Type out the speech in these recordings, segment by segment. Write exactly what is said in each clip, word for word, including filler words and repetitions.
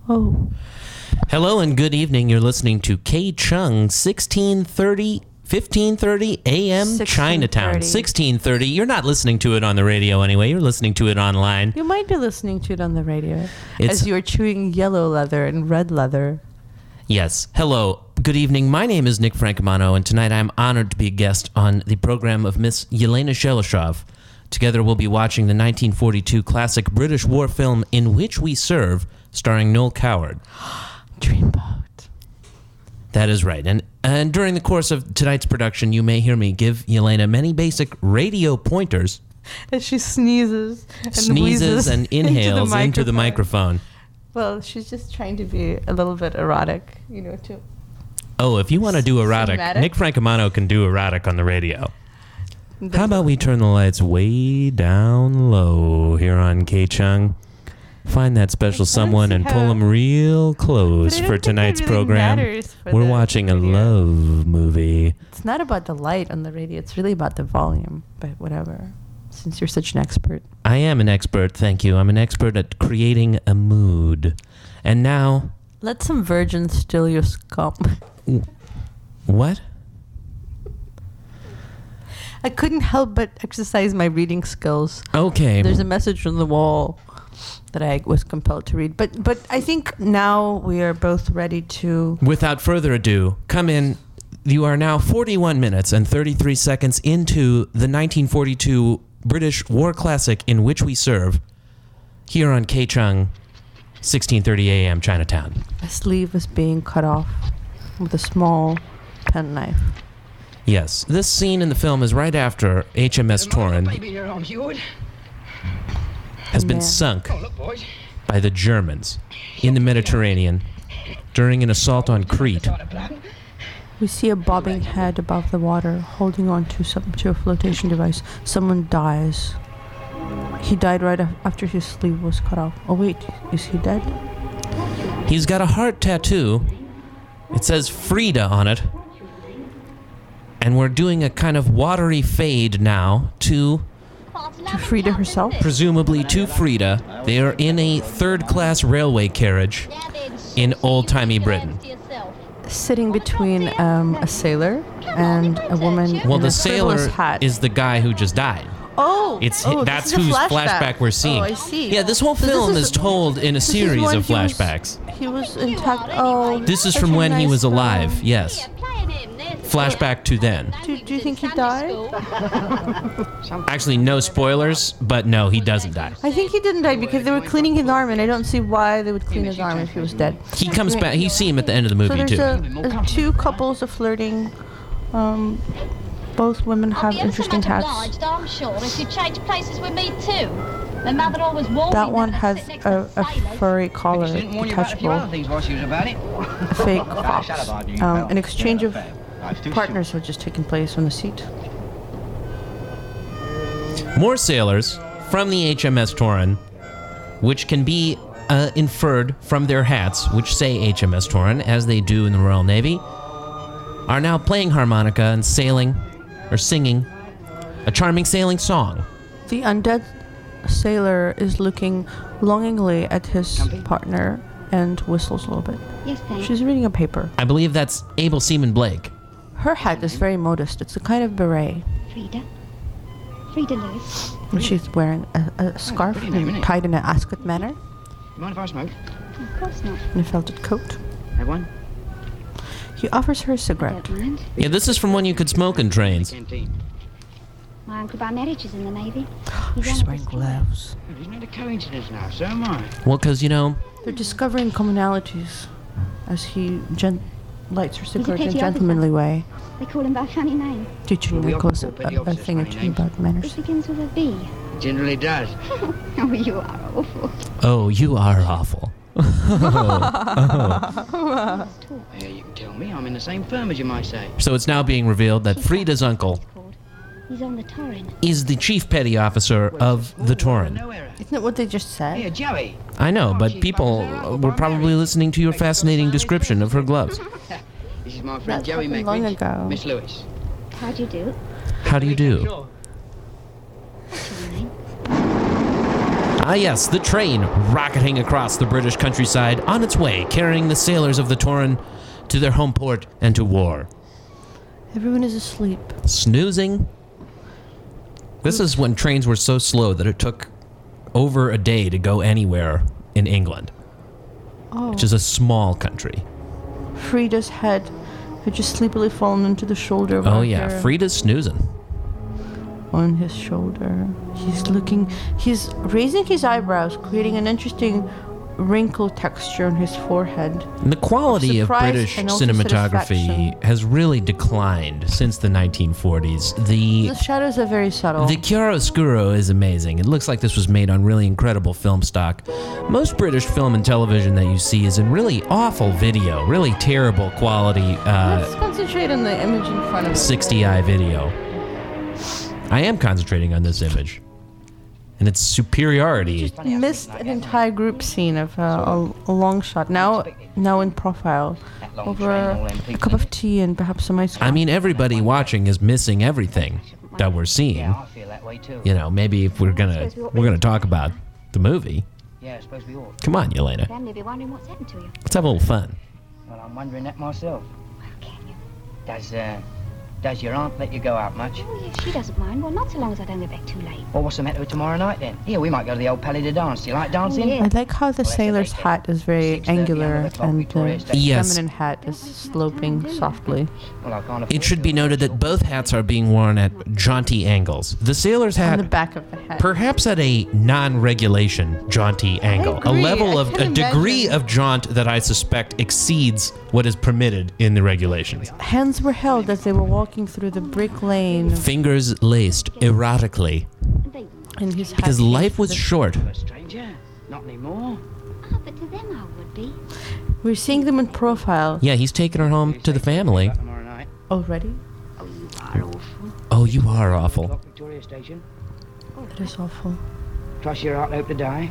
Oh. Hello and good evening. You're listening to K-Chung, sixteen thirty, fifteen thirty A M Chinatown. sixteen thirty. You're not listening to it on the radio anyway. You're listening to it online. You might be listening to it on the radio It's, as you're chewing yellow leather and red leather. Yes. Hello. Good evening. My name is Nick Francomano, and tonight I'm honored to be a guest on the program of Miss Yelena Shelishov. Together we'll be watching the nineteen forty-two classic British war film In Which We Serve, starring Noel Coward. Dreamboat. That is right. And and during the course of tonight's production, you may hear me give Yelena many basic radio pointers. As she sneezes and Sneezes and inhales into the, into the microphone. Well, she's just trying to be a little bit erotic, you know, too. Oh, if you want to do erotic, Cinematic? Nick Francomano can do erotic on the radio. How about we turn the lights way down low here on K-Chung? Find that special someone and pull them real close for tonight's program. We're watching a love movie. It's not about the light on the radio. It's really about the volume, but whatever. Since you're such an expert. I am an expert, thank you. I'm an expert at creating a mood. And now... Let some virgins steal your scum. What? I couldn't help but exercise my reading skills. Okay. There's a message on the wall that I was compelled to read. But but I think now we are both ready to... Without further ado, come in. You are now forty-one minutes and thirty-three seconds into the nineteen forty-two British war classic In Which We Serve, here on K-Chung, sixteen thirty A M Chinatown. A sleeve is being cut off with a small penknife. Yes, this scene in the film is right after H M S Torren has been Man. sunk by the Germans in the Mediterranean during an assault on Crete. We see a bobbing head above the water, holding on to some to a flotation device. Someone dies. He died right af- after his sleeve was cut off. Oh wait, is he dead? He's got a heart tattoo. It says Frida on it. And we're doing a kind of watery fade now to... To Frida herself? Presumably to Frida. They are in a third-class railway carriage in old-timey Britain. Sitting between um, a sailor and a woman Well, in the a sailor frivolous hat. is the guy who just died. Oh! It's oh, that's this is a whose flashback. flashback we're seeing. Oh, I see. Yeah, this whole So this film is- is told in a this is series when of he was- flashbacks. He was intact. Oh, This is such from a when he nice was film. alive, yes. Flashback to then. Do, do you think he died? Actually, no spoilers, but no, he doesn't die. I think he didn't die because they were cleaning his arm, and I don't see why they would clean his arm if he was dead. He comes back. You see him at the end of the So movie, there's too. a, a two couples are flirting. Um, both women have interesting hats. I'm sure if you change places with me too. My mother always warned That me one never has sit next a, to a the sailors. furry collar, detachable, a fake fox. Um, an exchange of partners had just taken place on the seat. More sailors from the H M S Torren, which can be uh, inferred from their hats, which say H M S Torren, as they do in the Royal Navy, are now playing harmonica and sailing, or singing, a charming sailing song. The undead sailor is looking longingly at his partner and whistles a little bit. Yes, thanks. She's reading a paper. I believe that's Abel Seaman Blake. Her hat is very modest. It's a kind of beret. Frida. Frida Lewis. And she's wearing a, a scarf tied in an Ascot manner You mind if I smoke? Of course not. and a felted coat. Have one? He offers her a cigarette. Don't mind. Yeah, this is from when you could smoke in trains. Canteen. My uncle by marriage is in the Navy. He's She's one of wearing the gloves. Oh, isn't it a coincidence now? So am I. Well, because, you know, They're discovering commonalities as he gen- lights her cigarette in a petty gentlemanly way, They call him by a funny name. teaching Well, we Nicholas a, all call petty a, a officers thing or funny two names. about manners. It begins with a B. It generally does. Oh, you are awful. oh, you are awful. Yeah, you can tell me. I'm in the same firm as you might say. So it's now being revealed that Frida's uncle He's on the Torren. is the chief petty officer of the Torren. No error. Isn't it what they just said? Here, Joey. I know, but people were probably listening to your fascinating description of her gloves. This is my friend That Joey happened long Meckridge. ago. Miss Lewis. How do you do? How do you do? What's your name? Ah, yes, the train rocketing across the British countryside on its way, carrying the sailors of the Torren to their home port and to war. Everyone is asleep. Snoozing. This is when trains were so slow that it took over a day to go anywhere in England, Oh. which is a small country. Frida's head had just sleepily fallen into the shoulder of Oh, our yeah, hero. Frida's snoozing. On his shoulder. He's looking, he's raising his eyebrows, creating an interesting wrinkle texture on his forehead. And the quality of Surprise British and also cinematography satisfaction. has really declined since the nineteen forties. The The shadows are very subtle. The chiaroscuro is amazing. It looks like this was made on really incredible film stock. Most British film and television that you see is in really awful video, really terrible quality uh, Let's concentrate on the image in front of us. sixty i video. I am concentrating on this image and its superiority. Missed an entire group scene of uh, a, a long shot. Now, now in profile, over a cup of tea and perhaps some ice cream. I mean, everybody watching is missing everything that we're seeing. Yeah, I feel that way too. You know, maybe if we're gonna we're gonna talk about the movie. Yeah, I suppose we ought. Come on, Yelena. Then you'll be wondering what's happened to you. Let's have a little fun. Well, I'm wondering that myself. Well, can you? Does, uh, does your aunt let you go out much? Oh, yes, she doesn't mind. Well, not so long as I don't get back too late. Well, what's the matter with tomorrow night then? Here, we might go to the old Pally to dance. Do you like dancing? Oh, yeah. I like how the sailor's hat is very angular and the Yes. feminine hat is sloping softly. Well, I can't It should be noted that both hats are being worn at jaunty angles. The sailor's On the hat, back of the head. perhaps at a non-regulation jaunty angle, a agree. level I of can a degree imagine. of jaunt that I suspect exceeds what is permitted in the regulations. Hands were held as they were walking through the brick lane, Fingers laced erotically They, and his hat because life was short. A stranger? Not anymore. oh, but to them I would be. We're seeing them in profile Yeah, he's taking her home to the family. Tomorrow night. already. Oh, you are awful. Oh, you are awful. Clock Victoria Station. It is awful. Trust your heart hope to die.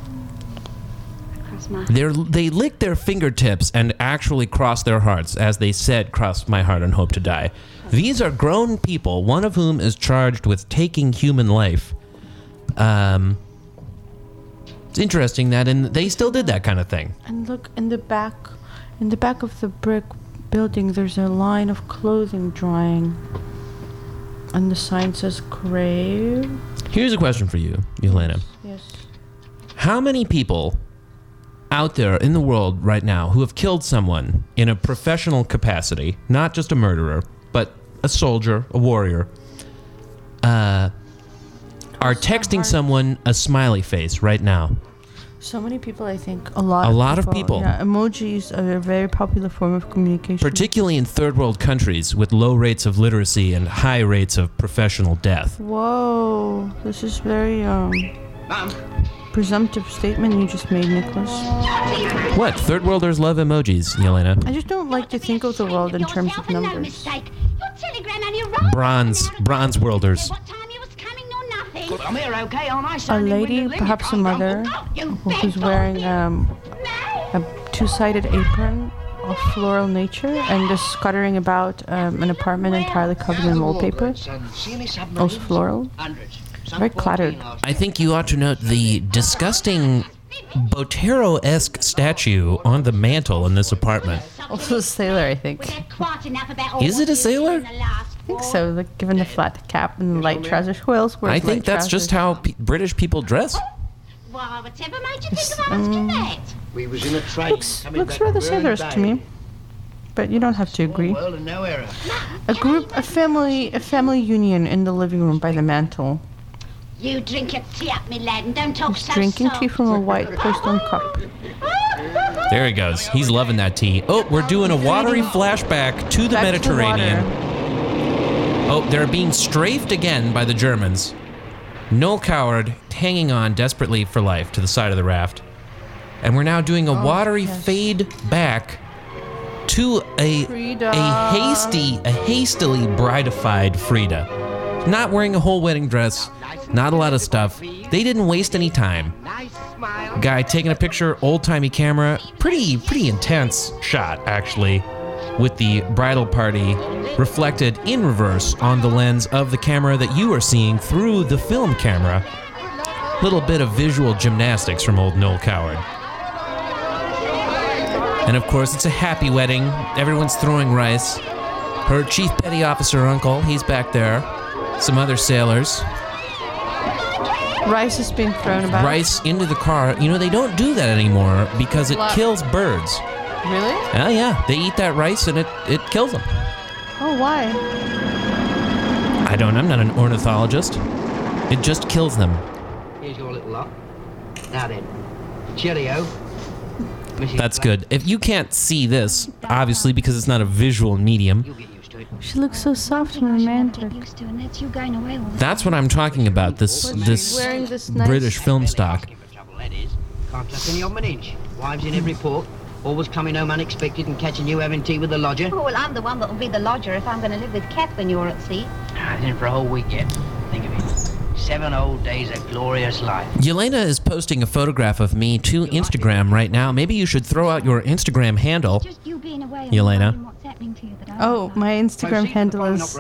Cross my They're, they lick their fingertips and actually cross their hearts, as they said, cross my heart and hope to die. These are grown people, one of whom is charged with taking human life. Um, it's interesting that in, they still did that kind of thing. And look in the back, in the back of the brick building, there's a line of clothing drying, and the sign says "Crave." Here's a question for you, Yelena. Yes. How many people out there in the world right now who have killed someone in a professional capacity, not just a murderer, but a soldier, a warrior, uh, are texting someone a smiley face right now? So many people, I think, a lot. A of lot of people. people. Yeah, emojis are a very popular form of communication. Particularly in third world countries with low rates of literacy and high rates of professional death. Whoa, this is very um presumptive statement you just made, Nicholas. What? Third worlders love emojis, Yelena. I just don't like to think of the world in terms of No numbers. mistake. Your telegram and your roll. Bronze, bronze worlders. What time you was coming or nothing? I'm here, okay, aren't I? A Standing with lady, the link, perhaps a you can't mother, grumble. Oh, you who's big wearing bald um No. a two-sided apron of floral nature and is scuttering about um, an apartment entirely covered in wallpaper. Also floral. Very cluttered. I think you ought to note the disgusting Botero-esque statue on the mantle in this apartment. Also a sailor, I think. We've had quite enough about all Is what it a you've sailor? done in the last I think war. so, like given the flat cap and the light trousers. Who else wears I think light that's just trousers? how pe- British people dress. Why, whatever made you think of asking that? We was in a train. Looks, coming looks back rather from Burn sailorish to Bay. me. But you don't have to agree. World and no error. A group, a family, a family union in the living room by the mantel. You drink your tea up, me lad, and don't talk He's so drinking soft. tea from a white porcelain cup. There he goes. He's loving that tea. Oh, we're doing a watery flashback to the Back to Mediterranean. water. Oh, they're being strafed again by the Germans. Noel Coward hanging on desperately for life to the side of the raft. And we're now doing a watery yes. fade back to a Frida. a hasty, a hastily bridified Frida. Not wearing a whole wedding dress, not a lot of stuff. They didn't waste any time. Guy taking a picture, old-timey camera, pretty pretty intense shot actually, with the bridal party reflected in reverse on the lens of the camera that you are seeing through the film camera. little bit of visual gymnastics from old Noel Coward. And of course, it's a happy wedding. Everyone's throwing rice. Her chief petty officer uncle, he's back there. Some other sailors. Rice is being thrown about. Rice into the car. You know, they don't do that anymore because it What? kills birds. Really? Oh, yeah. They eat that rice and it, it kills them. Oh, why? I don't I'm not an ornithologist. It just kills them. Here's your little lot. Now then, cheerio. Missus That's Black. good. If you can't see this, obviously because it's not a visual medium, You'll get used to it. She looks so soft and romantic. Used to, and that's you going away all the that's what I'm talking about. This this Wearing this nice British film Barely stock. asking for trouble, that is. Can't trust any of 'em an inch. Wives in every port. Always coming home unexpected and catching you having tea with the lodger. Oh, well, I'm the one that'll be the lodger if I'm going to live with Kath when you're at sea. Ah, it's in for a whole week yet. Think of it. Seven old days of glorious life. Yelena is posting a photograph of me to Instagram right now. Maybe you should throw out your Instagram handle. Just you being away and Yelena. wondering what's happening to you that I Oh, don't know. my Instagram handle is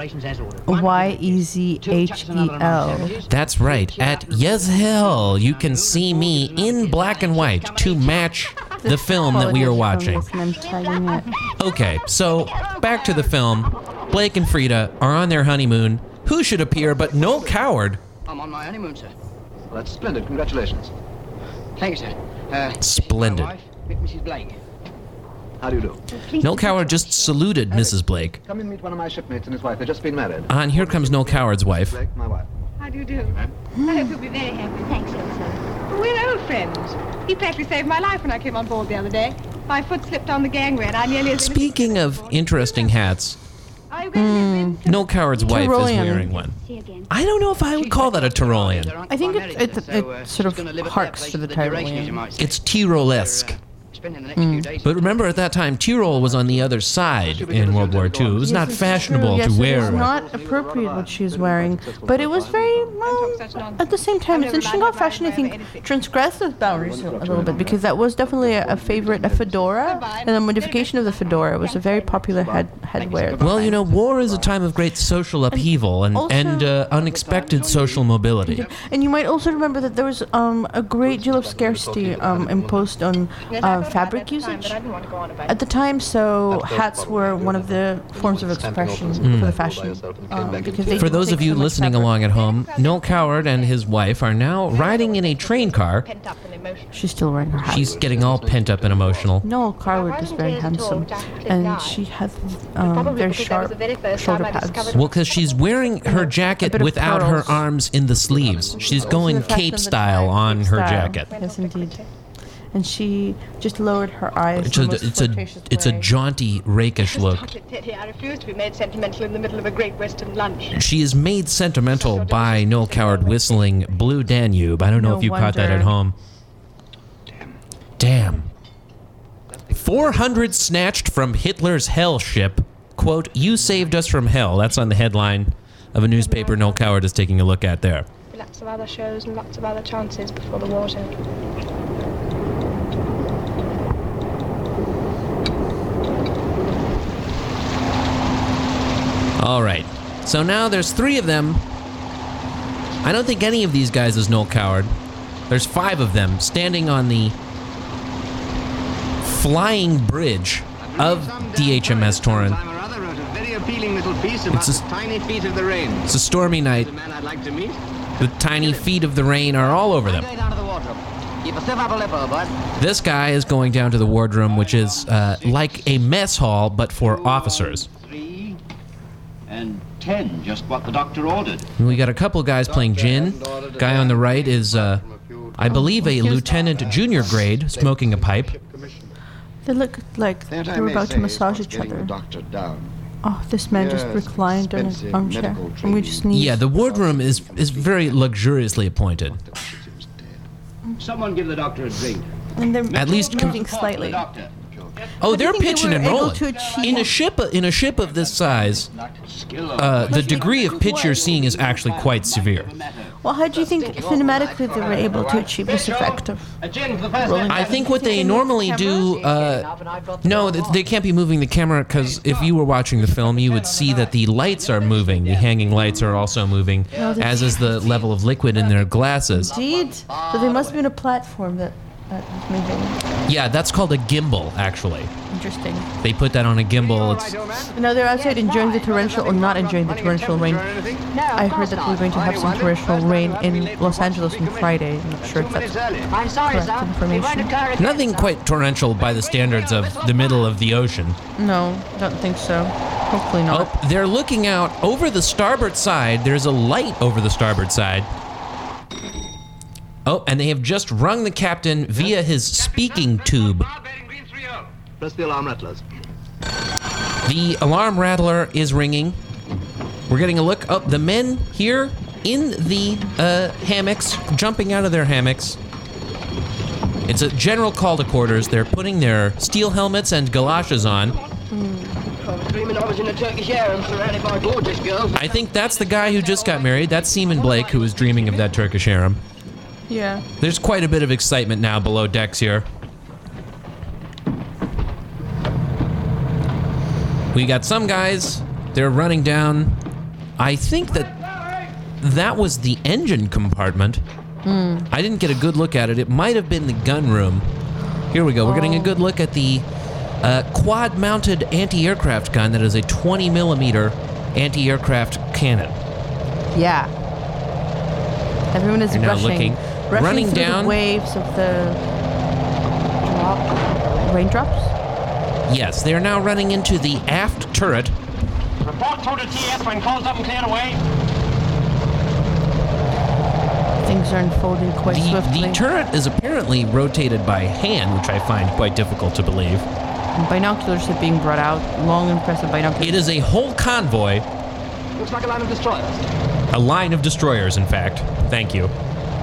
Y E Z H E L. That's right. At Yezhel, you can see me in black and white to match the film that we are watching. I'm tagging it. Okay, so back to the film. Blake and Frida are on their honeymoon. Who should appear but Noel Coward? I'm on my honeymoon, sir. Well, that's splendid. Congratulations. Thank you, sir. Uh, Splendid. This is my wife, Missus Blake. How do you do? Noel Coward just saluted Missus Blake. Come and meet one of my shipmates and his wife. They've just been married. Ah, and here comes Noel Coward's wife. Blake, my wife. How do you do? I hope you'll be very happy. Thanks, Elsa. We're old friends. He practically saved my life when I came on board the other day. My foot slipped on the gangway and I nearly... Speaking of interesting hats, Are you going to live in... Noel Coward's wife is Tyrolean. wearing one. See you again. I don't know if I would call that a Tyrolean. I think it- it- it sort of harks to the Tyrolean. It's Tyrolesque. But remember, at that time, Tyrol was on the other side in World War Two. It was not Yes, it's fashionable true. Yes, to wear. It was not appropriate what she was wearing, but it was very, well, at the same time, it's interesting how fashion, I think, transgressed those boundaries a little bit, because that was definitely a, a favorite, a fedora, and a modification of the fedora was a very popular head headwear. Well, you know, war is a time of great social upheaval and, also- and uh, unexpected social mobility. And you might also remember that there was um, a great deal of scarcity um, imposed on uh, fabric usage at the time, so hats were one of the forms of expression for the fashion. Um, because they For didn't those take of you so much listening fabric. along at home, Noel Coward and his wife are now riding in a train car. She's still wearing her hat. She's getting all pent up and emotional. Noel Coward is very handsome, and she has um, very sharp shoulder pads. Well, because she's wearing her jacket bit of without her pearls. arms in the sleeves. She's going The fashion cape of the style time, on cape her style. jacket. Yes, indeed. And she just lowered her eyes. It's in a, the most it's a, flirtatious it's a way. jaunty, rakish look. I refuse to be made sentimental in the middle of a great Western lunch. She is made sentimental by Noel Coward whistling Blue Danube. I don't know No if you caught that at wonder. home. Damn. four hundred snatched from Hitler's hell ship. Quote, you saved us from hell. That's on the headline of a newspaper Noel Coward is taking a look at there. Lots of other shows and lots of other chances before the war's over. All right. So now there's three of them. I don't think any of these guys is Noel Coward. There's five of them standing on the flying bridge of the H M S Torren. Time or other wrote a very appealing little piece about It's a- the tiny feet of the rain. It's a stormy night. The man I'd like to meet. The tiny feet of the rain are all over them. Going down to the wardrobe. Keep a stiff upper lip, old bud. This guy is going down to the wardroom, which is uh, like a mess hall, but for officers. Three and ten, just what the doctor ordered. And we got a couple guys playing gin. Guy on the right is, uh, I believe, a lieutenant junior grade, smoking a pipe. They look like That I they were may about say to is massage what's each getting other. the doctor down. Oh, this man just Yes, reclined in expensive an armchair, medical and we just need. Yeah, the wardroom is is very luxuriously appointed. Someone give the doctor a drink. And they're At least com- moving slightly. Doctor. Oh, But I they're think they pitching were and able rolling. to achieve- In a ship, in a ship of this size, uh, the degree of pitch you're seeing is actually quite severe. Well, how do you think cinematically they were able to achieve this effect of rolling I back? think what they normally do, uh, no, th- they can't be moving the camera because if you were watching the film, you would see that the lights are moving. The hanging lights are also moving, as is the level of liquid in their glasses. Indeed. So they must have been a platform that, that was moving. Yeah, that's called a gimbal, actually. Interesting. They put that on a gimbal. It's Now they're outside enjoying the torrential, or not enjoying the torrential rain. I heard that we're going to have some torrential rain in Los Angeles on Friday. I'm not sure if that's I'm sorry, correct sir. information. nothing quite torrential by the standards of the middle of the ocean. No, don't think so. Hopefully not. Oh, they're looking out over the starboard side. There's a light over the starboard side. Oh, and they have just rung the captain via his speaking tube. Press the alarm rattlers. The alarm rattler is ringing. We're getting a look. Oh, the men here in the uh, hammocks, jumping out of their hammocks. It's a general call to quarters. They're putting their steel helmets and galoshes on. I was dreaming I was in a Turkish harem surrounded by gorgeous girls. I think that's the guy who just got married. That's Seaman Blake, who was dreaming of that Turkish harem. Yeah. There's quite a bit of excitement now below decks here. We got some guys, they're running down. I think that that was the engine compartment. Mm. I didn't get a good look at it. It might have been the gun room. Here we go. We're getting a good look at the uh, quad-mounted anti-aircraft gun that is a twenty millimeter anti-aircraft cannon. Yeah. Everyone is You're now rushing. looking, rushing running through down. the waves of the drop raindrops. Yes, they are now running into the aft turret. Report to the T S when closed up and cleared away. Things are unfolding quite The, swiftly. the turret is apparently rotated by hand, which I find quite difficult to believe. And binoculars are being brought out. Long, impressive binoculars. It is a whole convoy. Looks like a line of destroyers. A line of destroyers, in fact. Thank you.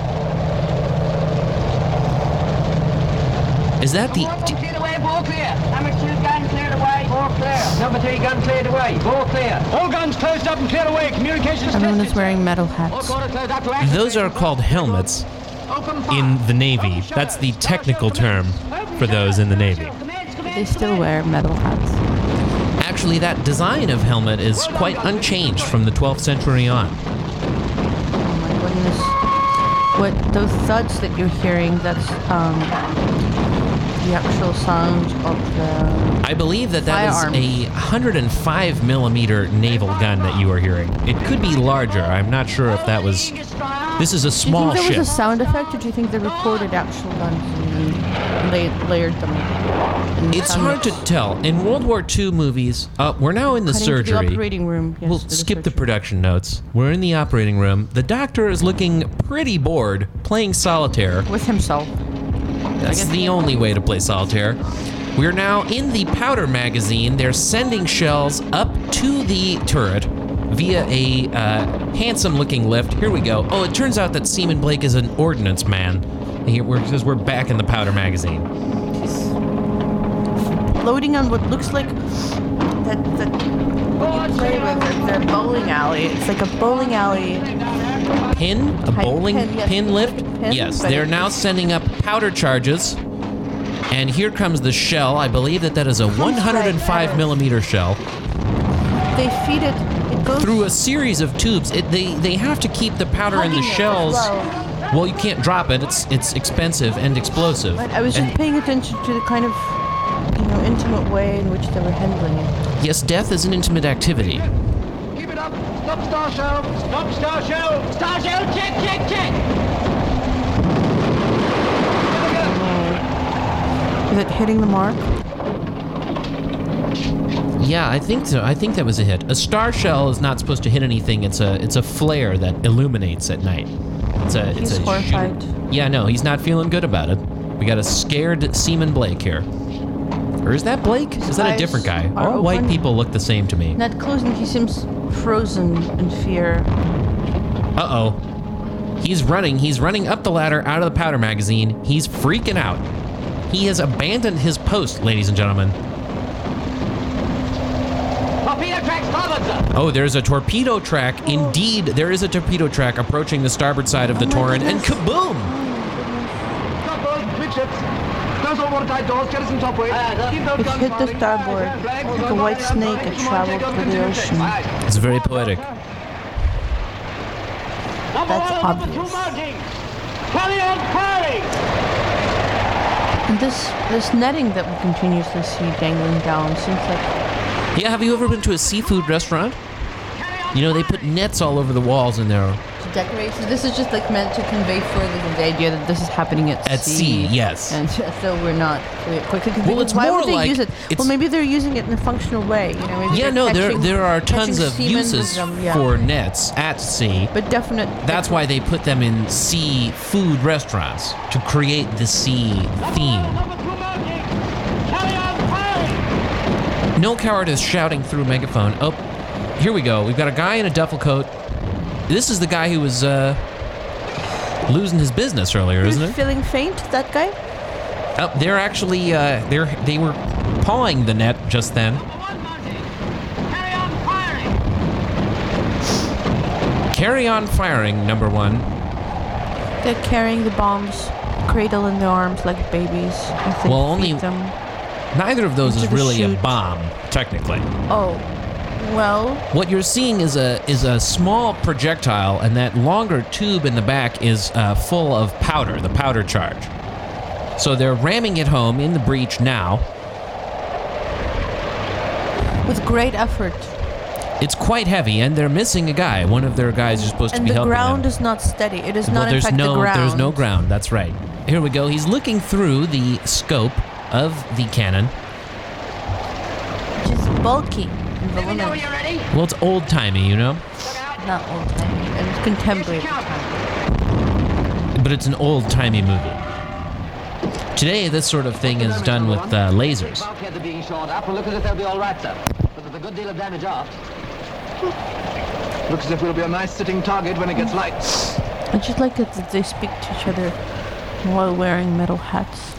Is that the... Cleared away, ball clear. Number two gun cleared away, ball clear. Number three gun cleared away, ball clear. All guns closed up and cleared away. Communications Everyone is tested. wearing metal All hats. quarter closed up to action. Those are called helmets Open fire. in the Navy. That's the technical term for those in the Navy. They still wear metal hats. Actually, that design of helmet is quite unchanged from the twelfth century on. Oh my goodness. What, those thuds that you're hearing, that's um, the actual sound of the... I believe that that Firearms. is a one hundred five millimeter naval gun that you are hearing. It could be larger. I'm not sure if that was... This is a Do you small think there ship. was a sound effect, or do you think they recorded actual guns and la- layered them? in It's sound hard to effects? tell. In World War Two movies, uh, we're now in the Cutting to surgery. the operating room. Yes, We'll to the skip the surgery. production notes. We're in the operating room. The doctor is looking pretty bored, playing solitaire. With himself. That's the only way to play solitaire. We're now in the powder magazine. They're sending shells up to the turret via a uh, handsome-looking lift. Here we go. Oh, it turns out that Seaman Blake is an ordnance man. Here we're, because we're back in the powder magazine. Floating on what looks like that that you play with the, the bowling alley. It's like a bowling alley. Pin? A Type bowling pin, yes. pin lift? Pin, Yes, but they're it- now sending up powder charges. And here comes the shell. I believe that that is a one hundred five millimeter shell. They feed it. It goes Through a series of tubes. It, they, they have to keep the powder in the Hugging it as shells. well. Well, you can't drop it. It's it's expensive and explosive. But I was just And paying attention to the kind of, you know, intimate way in which they were handling it. yes, death is an intimate activity. Keep it up. Stop star shell. Stop, star shell. Star shell, check, check, check. Is it hitting the mark? Yeah, I think so. I think that was a hit. A star shell is not supposed to hit anything. It's a it's a flare that illuminates at night. It's a it's He's a horrified. Yeah, no, he's not feeling good about it. We got a scared Seaman Blake here. Or is that Blake? Is that a eyes different guy? are All white open. people look the same to me. Not closing. He seems frozen in fear. Uh-oh. He's running. He's running up the ladder out of the powder magazine. He's freaking out. He has abandoned his post, ladies and gentlemen. torpedo track starboard, sir. Oh, there's a torpedo track. Indeed, there is a torpedo track approaching the starboard side of the Torren, and kaboom! Stop, boys. Quick ships. Close all watertight doors. Get us some top weight. Keep those It guns hit the firing. starboard like a white snake. It traveled through the ocean. It's very poetic. Number That's one, number obvious. two mounting. Carry on firing. And this this netting that we continuously see dangling down seems like Yeah, have you ever been to a seafood restaurant? You know, they put nets all over the walls in there. to decorate. So this is just like meant to convey further the idea that this is happening at, At sea, yes. And just so we're not quickly. Well, it's why more would they like use it? it's- Well, maybe they're using it in a functional way. You know, maybe Yeah, they're no, there catching- there are tons catching of semen with uses them, yeah. for nets at sea. But definite. That's why they put them in sea food restaurants, to create the sea theme. Number two mounting. Carry on firing. Noel Coward is shouting through a megaphone. Oh, here we go. We've got a guy in a duffel coat. This is the guy who was uh, losing his business earlier, He was isn't it? feeling faint, that guy? Oh, they're actually uh, they're they were pawing the net just then. Number one mounting. Carry on firing. Carry on firing, number one. They're carrying the bombs, cradle in their arms like babies. I think Well, only- feed them. Neither of those Into is the really a chute. bomb, technically. Oh, well, What you're seeing is a is a small projectile, and that longer tube in the back is uh, full of powder, the powder charge. So they're ramming it home in the breach now. with great effort. It's quite heavy, and they're missing a guy. One of their guys is supposed And to be the helping ground them. is not steady. It is well, not, in there's fact, no the ground. there's no ground. That's right. Here we go. He's looking through the scope of the cannon. Which is bulky and Let me know when voluminous. you're ready. Well, it's old timey, you know, Not old timey. It's contemporary. but it's an old timey movie. Today, this sort of thing is done with uh, lasers. Bulkheads are being shored up. Will look as if they'll be all right, sir. But there's a good deal of damage aft. Looks as if we'll be a nice sitting target when it gets light. I just like it that they speak to each other while wearing metal hats.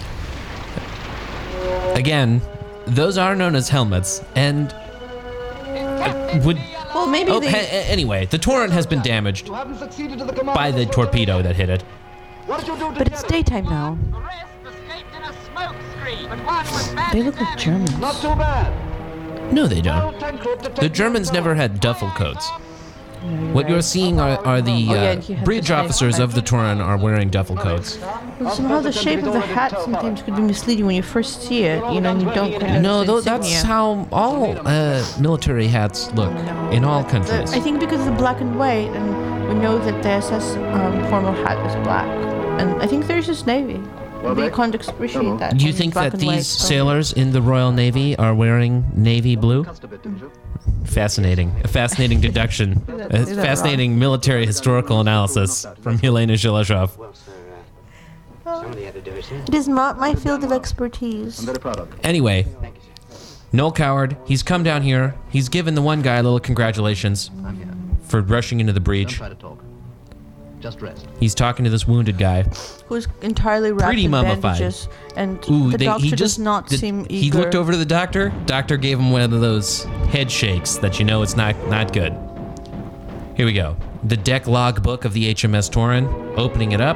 Again, those are known as helmets, and uh, would. Well, maybe Oh, they. ha- a- anyway, the Torrent has been damaged You haven't succeeded to the command. by the torpedo that hit it. What did you do to But it's get it? daytime now. The rest escaped in a smoke screen, but one was They badly look like damaged. Germans. Not too bad. No, they don't. Well, Tancred, to The take Germans you never down. had duffel coats. What you're seeing are, are the Oh, yeah, uh, and he had bridge the knife. officers of the Torrent are wearing duffel coats. Well, somehow the shape of the hat sometimes could be misleading when you first see it. You know, and you don't quite No, notice tho- the that's insignia. how all uh, military hats look in all countries. I think because of the black and white, and we know that the S S um, formal hat is black, and I think there's just navy. They can't appreciate that. Do you on think black that and white, these so- sailors in the Royal Navy are wearing navy blue? Just a bit, didn't you? Fascinating. A fascinating deduction. A Is that fascinating military historical analysis from Helena Zhilashov. Well, sir, uh, somebody had to do it, sir. It is not my field of expertise. I'm very proud of you. Anyway, Thank you, sir. Noel Coward, he's come down here. He's given the one guy a little congratulations I'm here. for rushing into the Don't breach. try to talk. Just rest. He's talking to this wounded guy. Who's entirely wrapped Pretty in mummified. bandages, and Ooh, the they, doctor he just does not did- seem He eager. looked over to the doctor. Doctor gave him one of those head shakes that you know it's not not good. Here we go. The deck log book of the H M S Torren. Opening it up.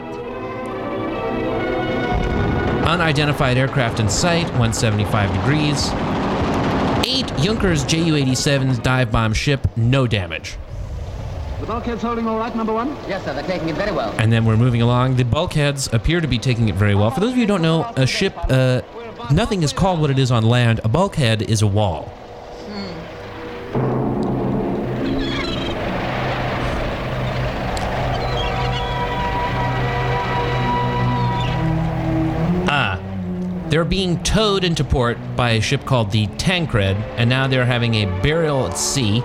Unidentified aircraft in sight. one hundred seventy-five degrees. Eight Junkers Ju eighty-sevens dive bomb ship. No damage. The bulkhead's holding all right, number one? Yes, sir, they're taking it very well. And then we're moving along. The bulkheads appear to be taking it very well. For those of you who don't know, a ship, uh, nothing is called what it is on land. A bulkhead is a wall. Ah, they're being towed into port by a ship called the Tancred, and now they're having a burial at sea.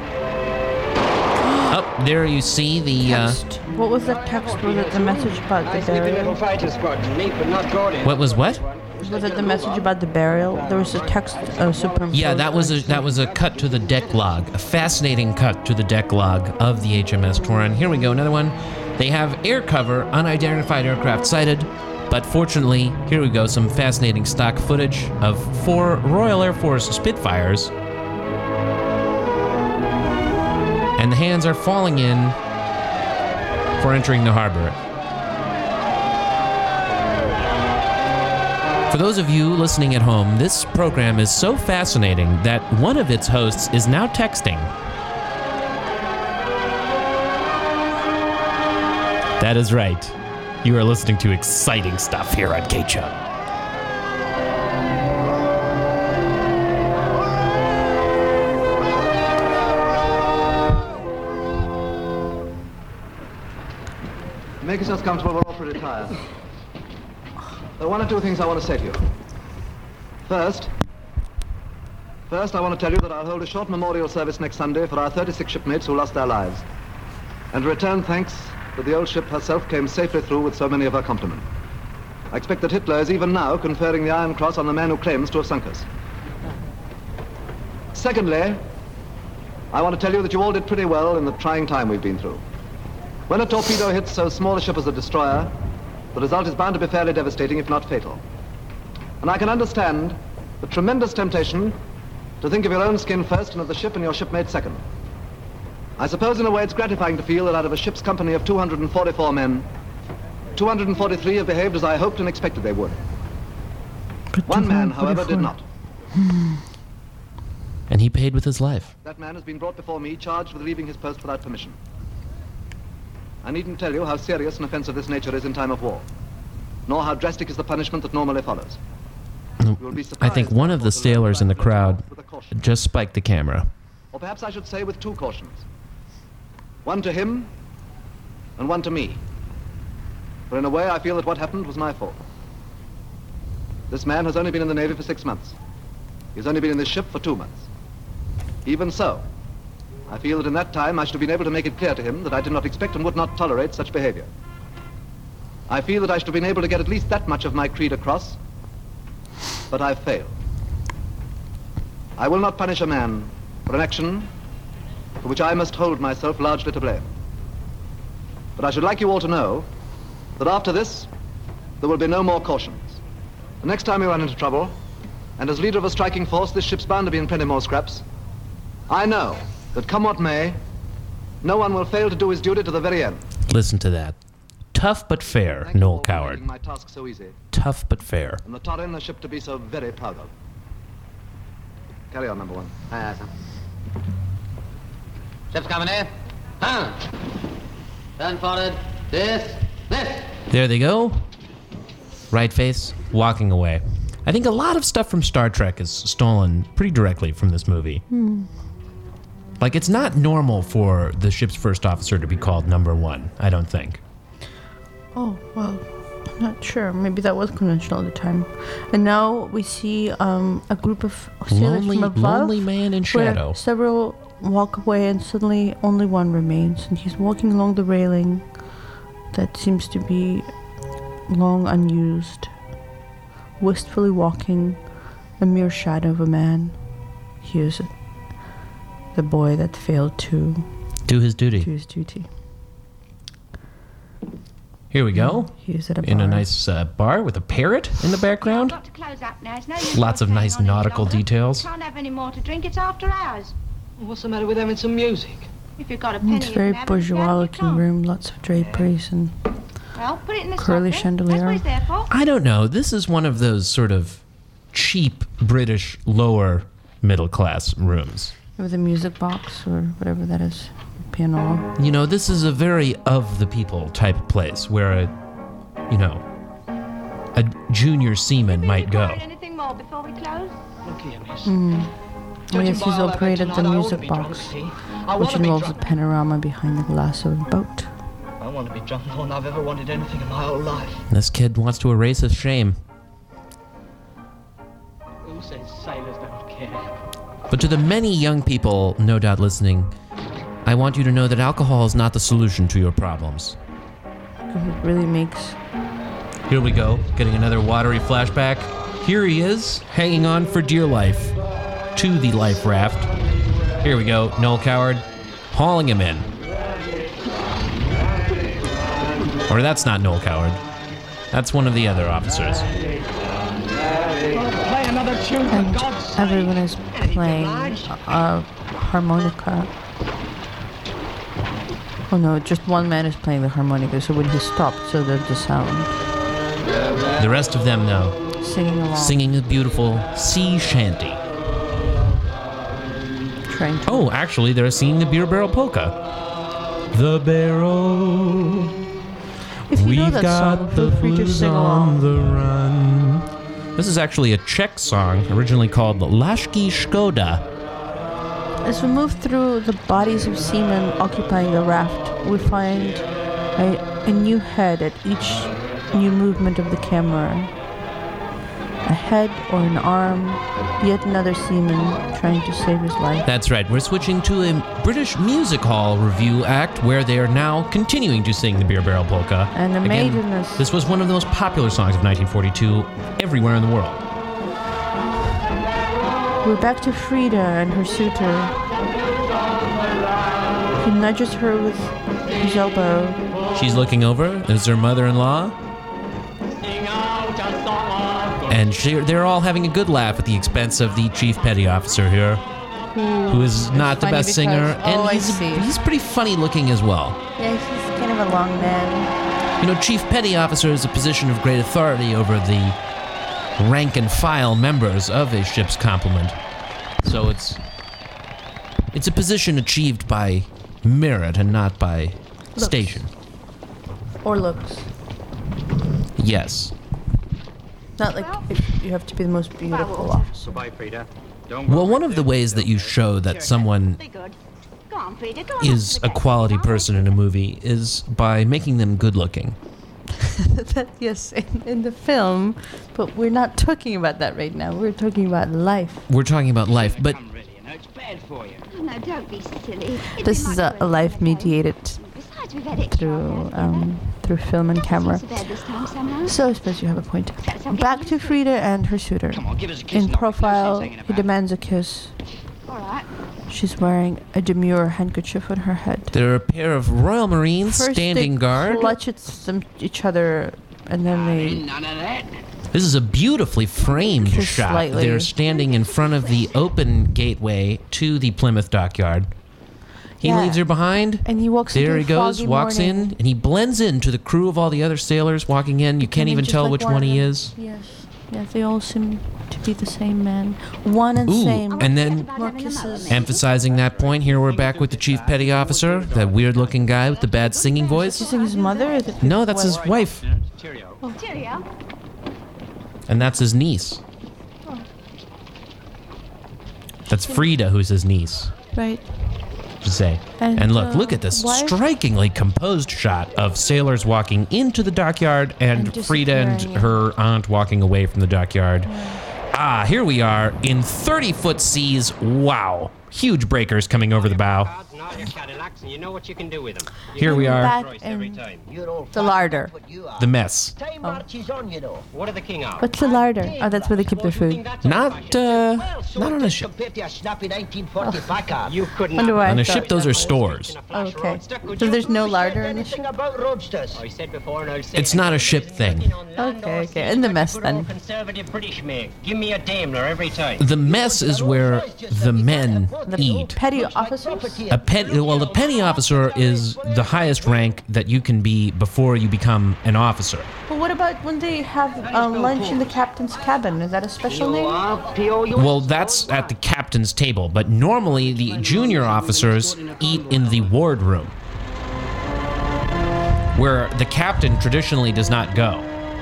Up there you see the, uh, Text. What was the text? Was it the message about the burial? fighter squadron, neat but not Gordian. what was what? Was it the message about the burial? There was a text uh, superimposed. Yeah, that was a that was a cut to the deck log, a fascinating cut to the deck log of the H M S Torren. Here we go, another one. They have air cover, unidentified aircraft sighted, but fortunately, here we go, some fascinating stock footage of four Royal Air Force Spitfires hands are falling in for entering the harbor. For those of you listening at home, this program is so fascinating that one of its hosts is now texting. That is right. You are listening to exciting stuff here on K-Chub. Make yourselves comfortable, we're all pretty tired. There are one or two things I want to say to you. First, first I want to tell you that I'll hold a short memorial service next Sunday for our thirty-six shipmates who lost their lives. And return thanks that the old ship herself came safely through with so many of her complement. I expect that Hitler is even now conferring the Iron Cross on the man who claims to have sunk us. Secondly, I want to tell you that you all did pretty well in the trying time we've been through. When a torpedo hits so small a ship as a destroyer, the result is bound to be fairly devastating, if not fatal. And I can understand the tremendous temptation to think of your own skin first and of the ship and your shipmate second. I suppose in a way it's gratifying to feel that out of a ship's company of two hundred forty-four men, two hundred forty-three have behaved as I hoped and expected they would. One man, however, did not. And he paid with his life. That man has been brought before me, charged with leaving his post without permission. I needn't tell you how serious an offense of this nature is in time of war, nor how drastic is the punishment that normally follows. You will be I think one of the sailors in the crowd just spiked the camera. Or perhaps I should say with two cautions. One to him, and one to me. For in a way, I feel that what happened was my fault. This man has only been in the Navy for six months. He's only been in this ship for two months. Even so, I feel that in that time I should have been able to make it clear to him that I did not expect and would not tolerate such behavior. I feel that I should have been able to get at least that much of my creed across, but I've failed. I will not punish a man for an action for which I must hold myself largely to blame. But I should like you all to know that after this, there will be no more cautions. The next time we run into trouble, and as leader of a striking force, this ship's bound to be in plenty more scraps, I know that come what may, no one will fail to do his duty to the very end. Listen to that. Tough but fair, Thank you Noel all for Coward. making my task so easy, Tough but fair. and the Torrin, the ship to be so very proud of. Carry on, number one. Aye, aye, sir. Ship's coming in. Huh. Turn forward. This. This. There they go. Right face, walking away. I think a lot of stuff from Star Trek is stolen pretty directly from this movie. Hmm. Like, it's not normal for the ship's first officer to be called number one, I don't think. Oh, well, I'm not sure. Maybe that was conventional at the time. And now we see um, a group of sailors Lonely, from above. lonely man in where shadow. Several walk away and suddenly only one remains. And he's walking along the railing that seems to be long unused. Wistfully walking, a mere shadow of a man. He is the boy that failed to Do his duty. do his duty. Here we go. He is at a bar. In a nice uh, bar with a parrot in the background. Got to close up now. It's no use Lots of staying nice on any nautical longer. details. Can't have any more to drink. It's after hours. What's the matter with having some music? If you've got a penny, It's a you very can have it. If you bourgeois haven't, you looking can't. room, lots of draperies and Well, put it in the Curly socket. chandelier. That's what it's there for. I don't know. This is one of those sort of cheap British lower middle class rooms. with a music box or whatever that is, piano. You know, this is a very of the people type of place where a, you know, a junior seaman might go. Anything more before we close? Look here, miss. Mm. Oh, yes, he's I'll have it operated the tonight. I music wanna be drunk, box, see? I which wanna be involves a drunk. panorama behind the glass of a boat. I want to be drunk more than I've ever wanted anything in my whole life. This kid wants to erase his shame. Who says sailors don't care? But to the many young people, no doubt listening, I want you to know that alcohol is not the solution to your problems. Because it really makes... Here we go, getting another watery flashback. Here he is, hanging on for dear life to the life raft. Here we go, Noel Coward hauling him in. Or that's not Noel Coward. That's one of the other officers. Play another tune, for And God's sake. everyone is playing a harmonica. Oh no, just one man is playing the harmonica, so when he stopped, so there's the sound. The rest of them, though, Singing along. singing a beautiful sea shanty. Trying to Oh, actually, they're singing the Beer Barrel Polka. The barrel, If you know we've that got song, the feel free to booze sing on along. the run. This is actually a Czech song, originally called Lashki Škoda. As we move through the bodies of seamen occupying the raft, we find a, a new head at each new movement of the camera. A head or an arm, yet another seaman trying to save his life. That's right, we're switching to a British music hall review act where they are now continuing to sing the Beer Barrel Polka. And the Again, maiden is... this was one of the most popular songs of nineteen forty-two everywhere in the world. We're back to Frida and her suitor. He nudges her with his elbow. She's looking over. Is her mother-in-law? And she, they're all having a good laugh at the expense of the chief petty officer here, who is not the funny best singer, because- and oh, I he's, see. he's pretty funny looking as well. Yeah, he's kind of a long man. You know, chief petty officer is a position of great authority over the rank and file members of a ship's complement. So it's it's a position achieved by merit and not by Looks. station. Or looks. Yes. Not like if you have to be the most beautiful officer. Goodbye, Frida. Don't Well, one of the ways that you show that someone Be good. Go on, Frida. Go on. is a quality person in a movie is by making them good looking. That, yes, in, in the film, but we're not talking about that right now. We're talking about life. We're talking about life, but come really, you know, it's bad for you. Oh, no, don't be silly. It'd This be is much a, a worse life if we hadn't. mediated Besides, we've had it through um, through film and camera. So bad this time somehow. So I suppose you have a point. That's okay. Back to Frida and her suitor. Come on, give us a kiss. In now. profile, No sense hanging he about. demands a kiss. All right. She's wearing a demure handkerchief on her head. there are a pair of Royal Marines First standing they guard. clutch at them, each other, and then they... None of that. This is a beautifully framed Just shot. slightly. They're standing in front of the open gateway to the Plymouth dockyard. He Yeah. leaves her behind. And he walks There into he a goes, foggy walks morning. in, and he blends into the crew of all the other sailors walking in. You can't And even just tell like which one one of he them- is. Yes. Yeah, they all seem to be the same man. One and Ooh, same. and then About More having a kisses. mother, maybe. emphasizing that point, here we're back with the chief petty officer, that weird-looking guy with the bad singing voice. Kissing his mother? Is it No, that's his wife, Cheerio. Cheerio. and that's his niece. That's Frida, who's his niece. Right. To say. And, And look, uh, look at this wife? strikingly composed shot of sailors walking into the dockyard and, And Frida and disappearing, yeah. her aunt walking away from the dockyard. Ah, here we are in thirty-foot seas. Wow. Huge breakers coming over the bow. Cards and all your Cadillacs, and you know what you can do with them. You Here we We're are, back Royce every in time. the larder. the mess. Time marches on, you know. What are the king of? What's the larder? Oh, that's where they keep their food. Not, uh, Well, so not it on a is ship. compared to a snappy nineteen forty Packard. You couldn't. Wonder why I On a thought- ship, those are stores. Okay. So there's no larder in the ship? Anything about roadsters? I said before, and I'll say It's it not a again, ship there's thing. nothing on land Okay, or okay. sea In the like mess good old then. Conservative British make. Give me a Daimler every time. The mess is where the men eat. Petty officers? A pet, well, the petty officer is the highest rank that you can be before you become an officer. Well, what about when they have uh, lunch in the captain's cabin? Is that a special name? Well, that's at the captain's table, but normally the junior officers eat in the wardroom, where the captain traditionally does not go.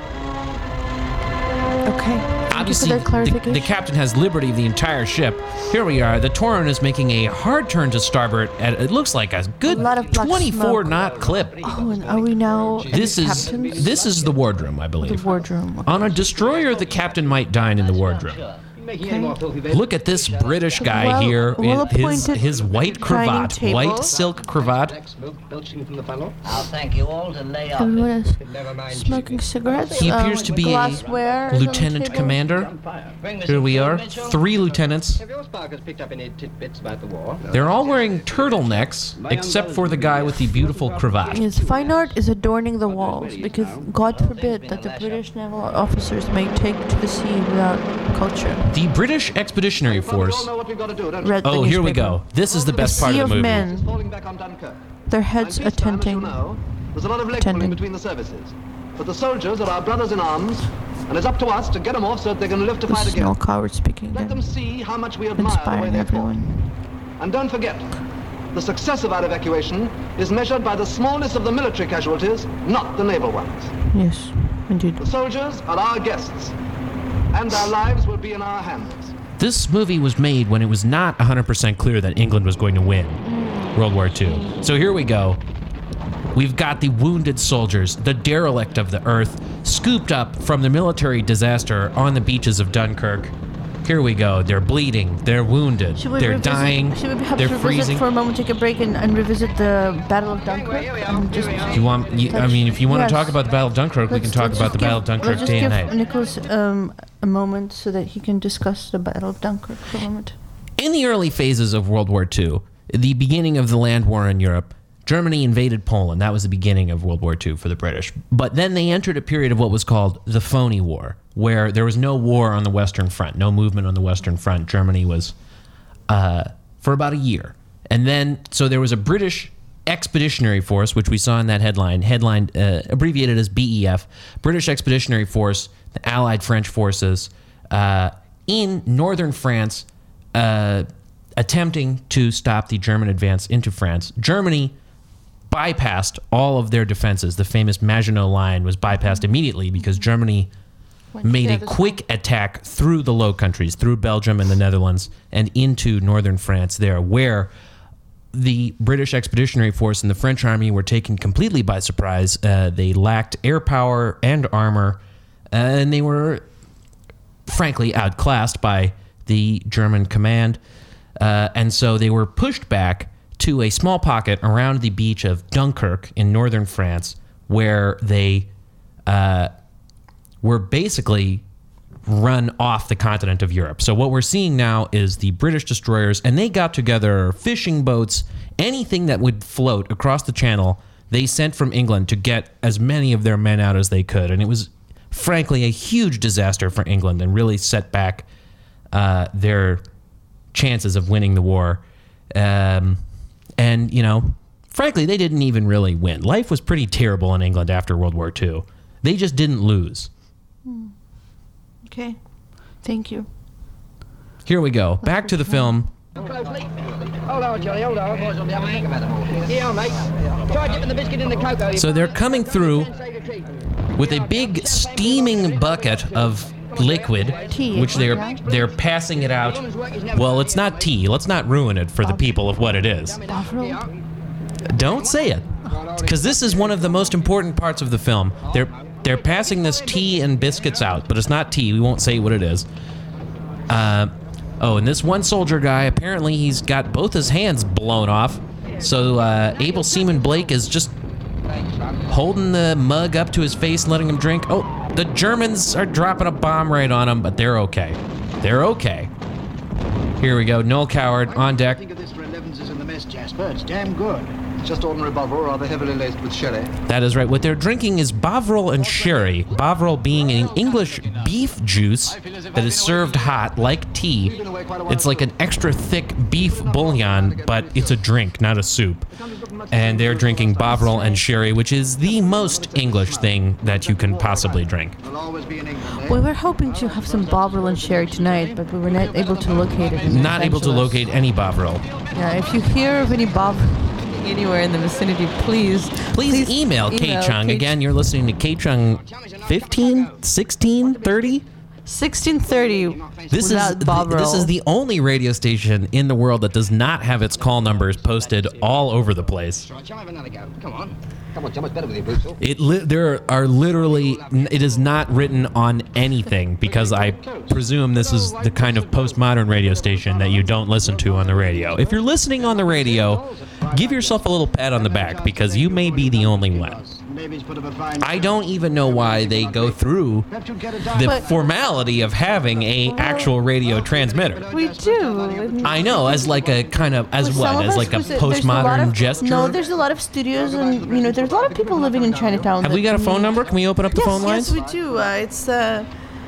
Okay. Thank you for Obviously, that the, clarification. the captain has liberty of the entire ship. Here we are. The Torrent is making a hard turn to starboard at it looks like a good A lot of black twenty-four smoke. knot clip. Oh, and are we now at This the is captain's? this is the wardroom, I The believe. wardroom. On a destroyer, the captain might dine in the wardroom. Look at this British guy Well- here. well in his appointed his white dining cravat, table. white silk cravat. I'll thank you all to lay off. Everyone is smoking cigarettes. He um, appears to be a glassware is on the lieutenant table. commander. Here we are, three lieutenants. Have your sparkers picked up any tidbits about the war? They're all wearing turtlenecks, except for the guy with the beautiful cravat. Yes, fine art is adorning the walls because God forbid that the British naval officers may take to the sea without culture. The British Expeditionary Well, we all Force. know what we've got to do, don't we? Read the Oh, here we newspaper. go. This is the A best part sea of the of movie. men. Falling back on Dunkirk. Their heads I'm pleased to have, as you attending. know, there's a lot of leg Attending. pulling between the services. But the soldiers are our brothers in arms, and it's up to us to get them off so that they can live to This fight is again. Noel Coward speaking Let them again. see how much we admire the way Inspiring they fought. everyone. And don't forget, the success of our evacuation is measured by the smallness of the military casualties, not the naval ones. Yes, indeed. The soldiers are our guests, and their lives will be in our hands. This movie was made when it was not one hundred percent clear that England was going to win World War Two. So here we go. We've got the wounded soldiers, the derelict of the earth, scooped up from the military disaster on the beaches of Dunkirk. Here we go. They're bleeding. They're wounded. Should we They're revisit, dying. Should we perhaps They're revisit freezing. for a moment, take a break, and, and revisit the Battle of Dunkirk? And just Do you want? You, I mean, if you want Yes. to talk about the Battle of Dunkirk, we Let's- can talk let's about the just Battle of give- Dunkirk let's day and just night. give Nicholas um, a moment so that he can discuss the Battle of Dunkirk for a moment. In the early phases of World War Two, the beginning of the land war in Europe, Germany invaded Poland. That was the beginning of World War Two for the British. But then they entered a period of what was called the Phony War, where there was no war on the Western Front, no movement on the Western Front. Germany was uh, for about a year. And then, so there was a British Expeditionary Force, which we saw in that headline, headline uh, abbreviated as B E F, British Expeditionary Force, the Allied French forces, uh, in northern France, uh, attempting to stop the German advance into France. Germany bypassed all of their defenses. The famous Maginot Line was bypassed immediately because Germany made a quick attack through the Low Countries, through Belgium and the Netherlands, and into northern France there, where the British Expeditionary Force and the French Army were taken completely by surprise. Uh, they lacked air power and armor, and they were, frankly, outclassed by the German command. Uh, and so they were pushed back to a small pocket around the beach of Dunkirk in northern France, where they uh, were basically run off the continent of Europe. So what we're seeing now is the British destroyers, and they got together fishing boats, anything that would float across the channel, they sent from England to get as many of their men out as they could. And it was, frankly, a huge disaster for England and really set back uh, their chances of winning the war. Um, and, you know, frankly, they didn't even really win. Life was pretty terrible in England after World War Two. They just didn't lose. Okay, thank you. Here we go. Back to the film. Hold on, Johnny, hold on. Boys will be having a think about them all. Yeah, mate. Try dipping the biscuit in the cocoa. So they're coming through with a big steaming bucket of liquid, Tea, which they're yeah. they're passing it out. Well, it's not tea. Let's not ruin it for the people of what it is. Bovril? Don't say it, because this is one of the most important parts of the film. They're they're passing this tea and biscuits out, but it's not tea. We won't say what it is. Uh, oh, and this one soldier guy, apparently he's got both his hands blown off. So uh, Abel Seaman Blake is just holding the mug up to his face and letting him drink. Oh, the Germans are dropping a bomb right on him, but they're okay. They're okay. Here we go. Noel Coward on deck. Think of this for elevenses in the mess, Jasper. It's damn good. It's just ordinary Bovril, rather heavily laced with sherry. That is right. What they're drinking is Bovril and sherry. Bovril being an English beef juice that is served hot like tea. It's like an extra thick beef bouillon, but it's a drink, not a soup. And they're drinking Bovril and sherry, which is the most English thing that you can possibly drink. There'll always be an England, eh? We were hoping to have some Bovril and sherry tonight, but we were not able to locate it. in Not able to Los Angeles. locate any Bovril. Yeah, if you hear of any Bovril anywhere in the vicinity, please, Please, email K Chung. K- Again, you're listening to K Chung fifteen, sixteen, thirty. sixteen thirty This is without the, Bovril. this is the only radio station in the world that does not have its call numbers posted all over the place. Right, shall I have another go? Come on. Come on, John, it's better with your boots off. It li- there are literally it is not written on anything because I presume this is the kind of postmodern radio station that you don't listen to on the radio. If you're listening on the radio, give yourself a little pat on the back because you may be the only one. Baby's put up a fine. I don't even know why they go through Perhaps you'll get a the dime. formality of having a actual radio transmitter. We do. I know, as like a kind of as With what, some of as us, like a was it- there's lot postmodern of- gesture. No, there's a lot of studios, and you know, there's a lot of people living in Chinatown. Have that we got a phone need- number? Can we open up the yes, phone lines? Yes, we do. Uh, it's uh,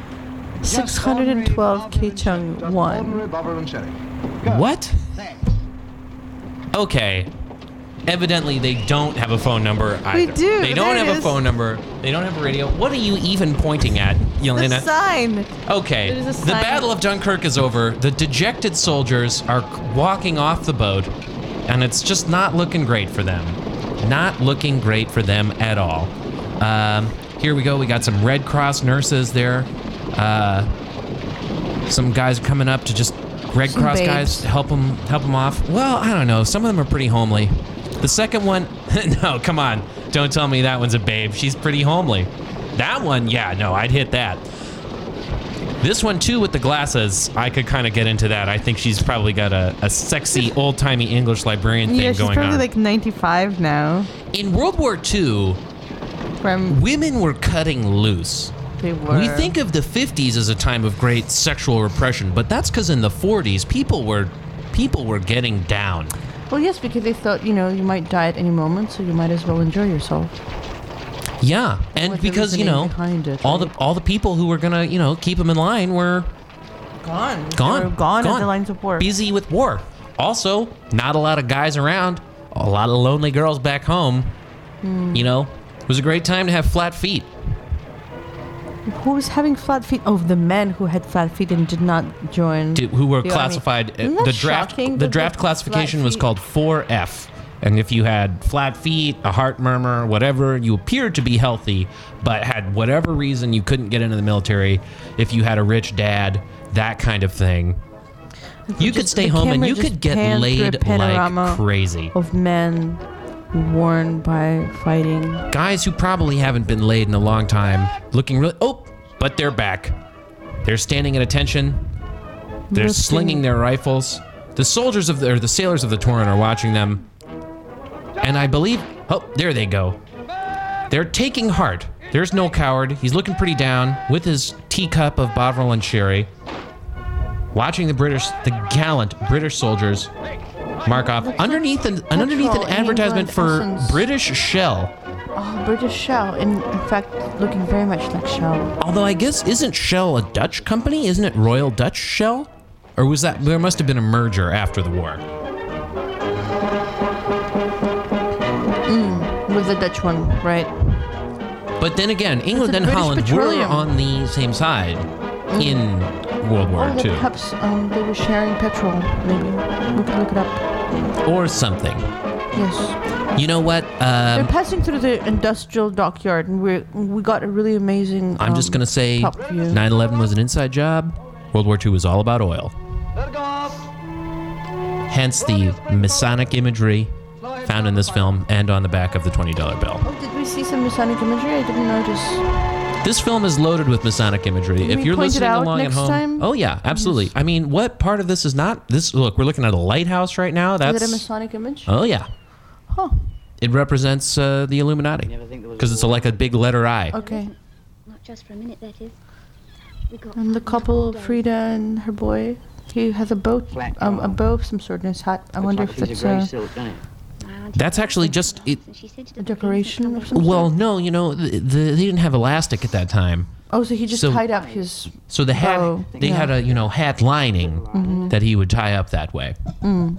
six hundred twelve K Chung one. Ordinary Bovril and sherry. What? Okay. Evidently, they don't have a phone number either. We do. They don't There have it a is. phone number. They don't have a radio. What are you even pointing at, Yelena? The sign. Okay. There's a The sign. Battle of Dunkirk is over. The dejected soldiers are walking off the boat, and it's just not looking great for them. Not looking great for them at all. Um, here we go. We got some Red Cross nurses there. Uh, some guys coming up to just Red Some Cross babes. guys help them help them off. Well, I don't know. Some of them are pretty homely. The second one, no, come on. Don't tell me that one's a babe. She's pretty homely. That one, yeah, no, I'd hit that. This one, too, with the glasses, I could kind of get into that. I think she's probably got a, a sexy, old-timey English librarian thing Yeah, she's going probably on. like ninety-five now. In World War Two, From women were cutting loose. they were. We think of the fifties as a time of great sexual repression, but that's because in the forties, people were people were getting down. Well, yes, because they thought, you know, you might die at any moment, so you might as well enjoy yourself. Yeah, and With the because you reasoning know behind it, all the right? all the people who were gonna you know keep them in line were Gone. gone, They were gone, at the lines of war. busy with war. Also, not a lot of guys around, a lot of lonely girls back home. Hmm. You know, it was a great time to have flat feet. Who was having flat feet? Oh, the men who had flat feet and did not join. To, who were the classified. army. Isn't uh, that the draft shocking the that draft the classification flat was feet- called four F. And if you had flat feet, a heart murmur, whatever, you appeared to be healthy, but had whatever reason you couldn't get into the military. If you had a rich dad, that kind of thing, you could Just- stay the home and camera you just could get panned through a laid panorama like crazy. of men worn by fighting. Guys who probably haven't been laid in a long time, looking really. Oh, but they're back. They're standing at attention. They're Lifting- slinging their rifles. The soldiers of the, or the sailors of the Torrent are watching them. And I believe, oh, there they go. They're taking heart. There's no coward. He's looking pretty down with his teacup of Bovril and sherry. Watching the British, the gallant British soldiers mark off underneath an, underneath an petrol in advertisement for England, Essence. British Shell. Oh, British Shell. In, in fact, looking very much like Shell. Although I guess isn't Shell a Dutch company? Isn't it Royal Dutch Shell? Or was that, there must have been a merger after the war. With the Dutch one, right? But then again, England a and British Holland Petroleum. were on the same side in World War Or Two. perhaps um, they were sharing petrol, maybe. We could look it up. Or something. Yes. You know what? They're Um, passing through the industrial dockyard, and we we got a really amazing. I'm just um, going to say top view. nine eleven was an inside job. World War Two was all about oil. Let it go off. Hence the Masonic imagery found in this film and on the back of the twenty dollar bill. Oh, did we see some Masonic imagery? I didn't notice. This film is loaded with Masonic imagery. Can If we you're point it listening out along at next home, time? oh yeah, absolutely. I mean, what part of this is not this? Look, we're looking at a lighthouse right now. That's Is it a Masonic image? oh yeah. Huh. It represents uh, the Illuminati because it's a, like a big letter I. Okay. Not just for a minute, that is. We got And the couple, Frida and her boy, he has a boat, Black um, a dog. bow of some sort in his hat. I wonder if it's uh, That's actually just it. a decoration or something. Well, no, you know, the, the, they didn't have elastic at that time, Oh, so he just so- tied up his. so the hat Oh, they yeah. had a you know hat lining Mm-hmm. that he would tie up that way. Mm.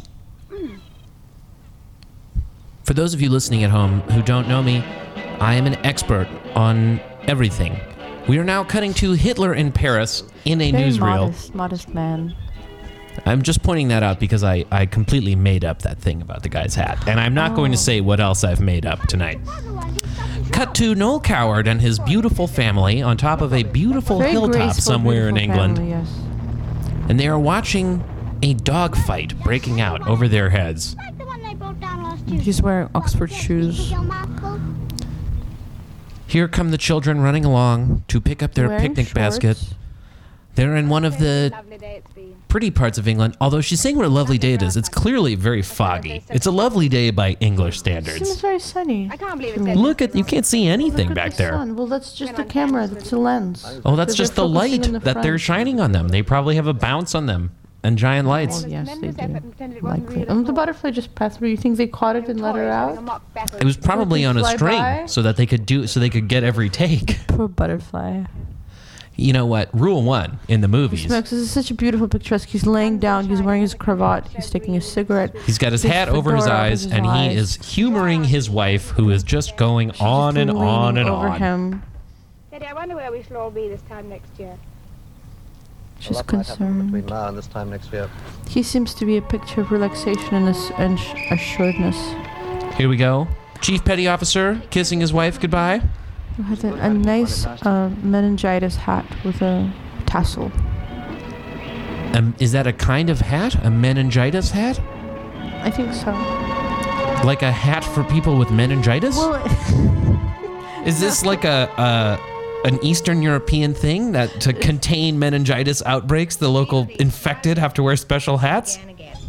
For those of you listening at home who don't know me, I am an expert on everything. We are now cutting to Hitler in Paris in a Very newsreel. modest, modest man. I'm just pointing that out because I, I completely made up that thing about the guy's hat. And I'm not going to Oh. say what else I've made up tonight. Cut to Noel Coward and his beautiful family on top of a beautiful Very hilltop graceful, somewhere in beautiful England. family, yes. And they are watching a dog fight breaking out over their heads. Like the one they brought down last Tuesday. He's wearing Oxford shoes. Your mouth full? Here come the children running along to pick up their Wearing picnic basket. shorts. They're in one of the Lovely day it's been. pretty parts of England, although she's saying what a lovely day it is. It's clearly very foggy. It's a lovely day by English Seems standards. very sunny. I can't believe to it's me. Look at, you can't see anything Look at back the there. sun. Well, that's just the camera. That's the lens. Oh, that's Because just they're the focusing light on the that they're front. shining on them. They probably have a bounce on them and giant lights. Well, yes, they Tremendous do. effort and pretended it wasn't Likely. real Um, at the all. butterfly just passed through. You think they caught it and let her out? It was probably Did it on a fly string by? so that they could do so they could get every take. Poor butterfly. You know what? Rule one in the movies. Smokes. This is such a beautiful picturesque. He's laying down. He's wearing his cravat. He's taking a cigarette. He's got his, his hat over his eyes, his and eyes. He is humoring his wife, who is just going She's on just and on and over on. Him. Daddy, I wonder where we shall all be this time next year. She's A lot might happen concerned. between now and this time next year. He seems to be a picture of relaxation and, ass- and sh- assuredness. Here we go. Chief Petty Officer kissing his wife goodbye. He has a, a nice uh, meningitis hat with a tassel. Um, is that a kind of hat? A meningitis hat? I think so. Like a hat for people with meningitis? Well, is this like a, a an Eastern European thing that to contain meningitis outbreaks, the local infected have to wear special hats?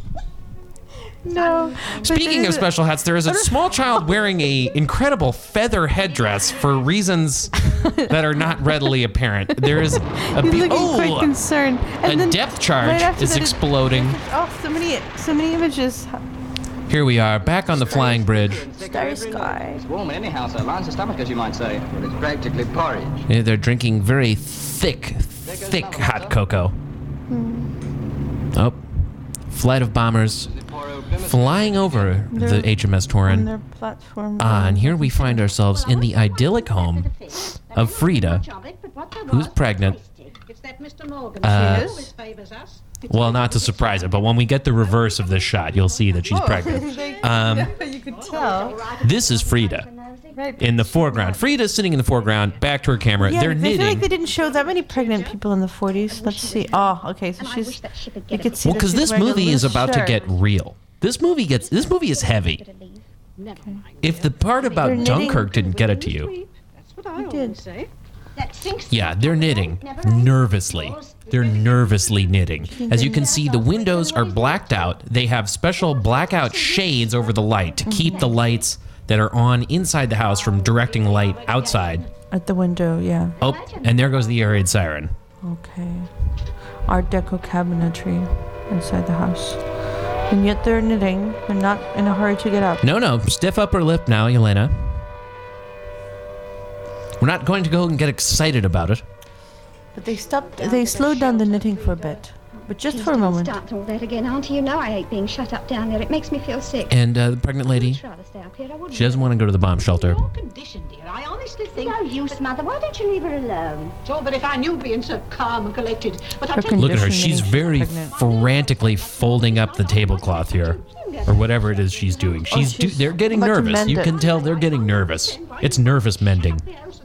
no. Speaking of special hats, there is a small child wearing a incredible feather headdress for reasons that are not readily apparent. There is a He's be- looking oh, quite concerned. And a then depth charge right after is that, exploding. Oh, so many, so many images. Here we are, back on the flying bridge. Starry sky. It's warm in any house, so lines the stomach, as you might say. Well, it's practically porridge. Yeah, they're drinking very thick, thick hot cocoa. Oh, flight of bombers flying over the H M S On Torin. their platform. Ah, and here we find ourselves in the idyllic home of Frida, who's pregnant. It's that Mister Morgan. Uh, She always favors us. Well, not to surprise it, but when we get the reverse of this shot, you'll see that she's pregnant. Um, you could tell. this is Frida in the foreground. Frida's sitting in the foreground, back to her camera. Yeah, They're I feel like knitting. they didn't show that many pregnant people in the forties. Let's see. Oh, okay. So she's. You could see Well, that because she's this wearing a movie is loose about to shirt. get real. This movie gets. This movie is heavy. If the part They're about knitting. Dunkirk didn't get it to you, That's what I did. always say. That sinks. yeah, they're knitting nervously. They're nervously knitting. As you can see, the windows are blacked out. They have special blackout shades over the light to keep the lights that are on inside the house from directing light outside. At the window, yeah. Oh, and there goes the air raid siren. Okay. Art Deco cabinetry inside the house. And yet they're knitting. They're not in a hurry to get up. No, no, stiff upper lip now, Yelena. We're not going to go and get excited about it. But they stopped. They slowed down the knitting for a bit. But just Please for a don't moment. Start all that again, Auntie. You know I hate being shut up down there. It makes me feel sick. And uh, the pregnant lady, I'd rather stay up here. I wouldn't. she doesn't want to go to the bomb shelter. Your condition, dear. I honestly think. No use, Mother. Why don't you leave her alone? Oh, but if I knew being so calm and collected. But Her I'll tell you. Look at her. Conditioning She's is very pregnant. frantically folding up the tablecloth here. Or whatever it is she's doing. She's do- she's they're getting about to nervous. mend You it. can tell they're getting nervous. It's nervous mending.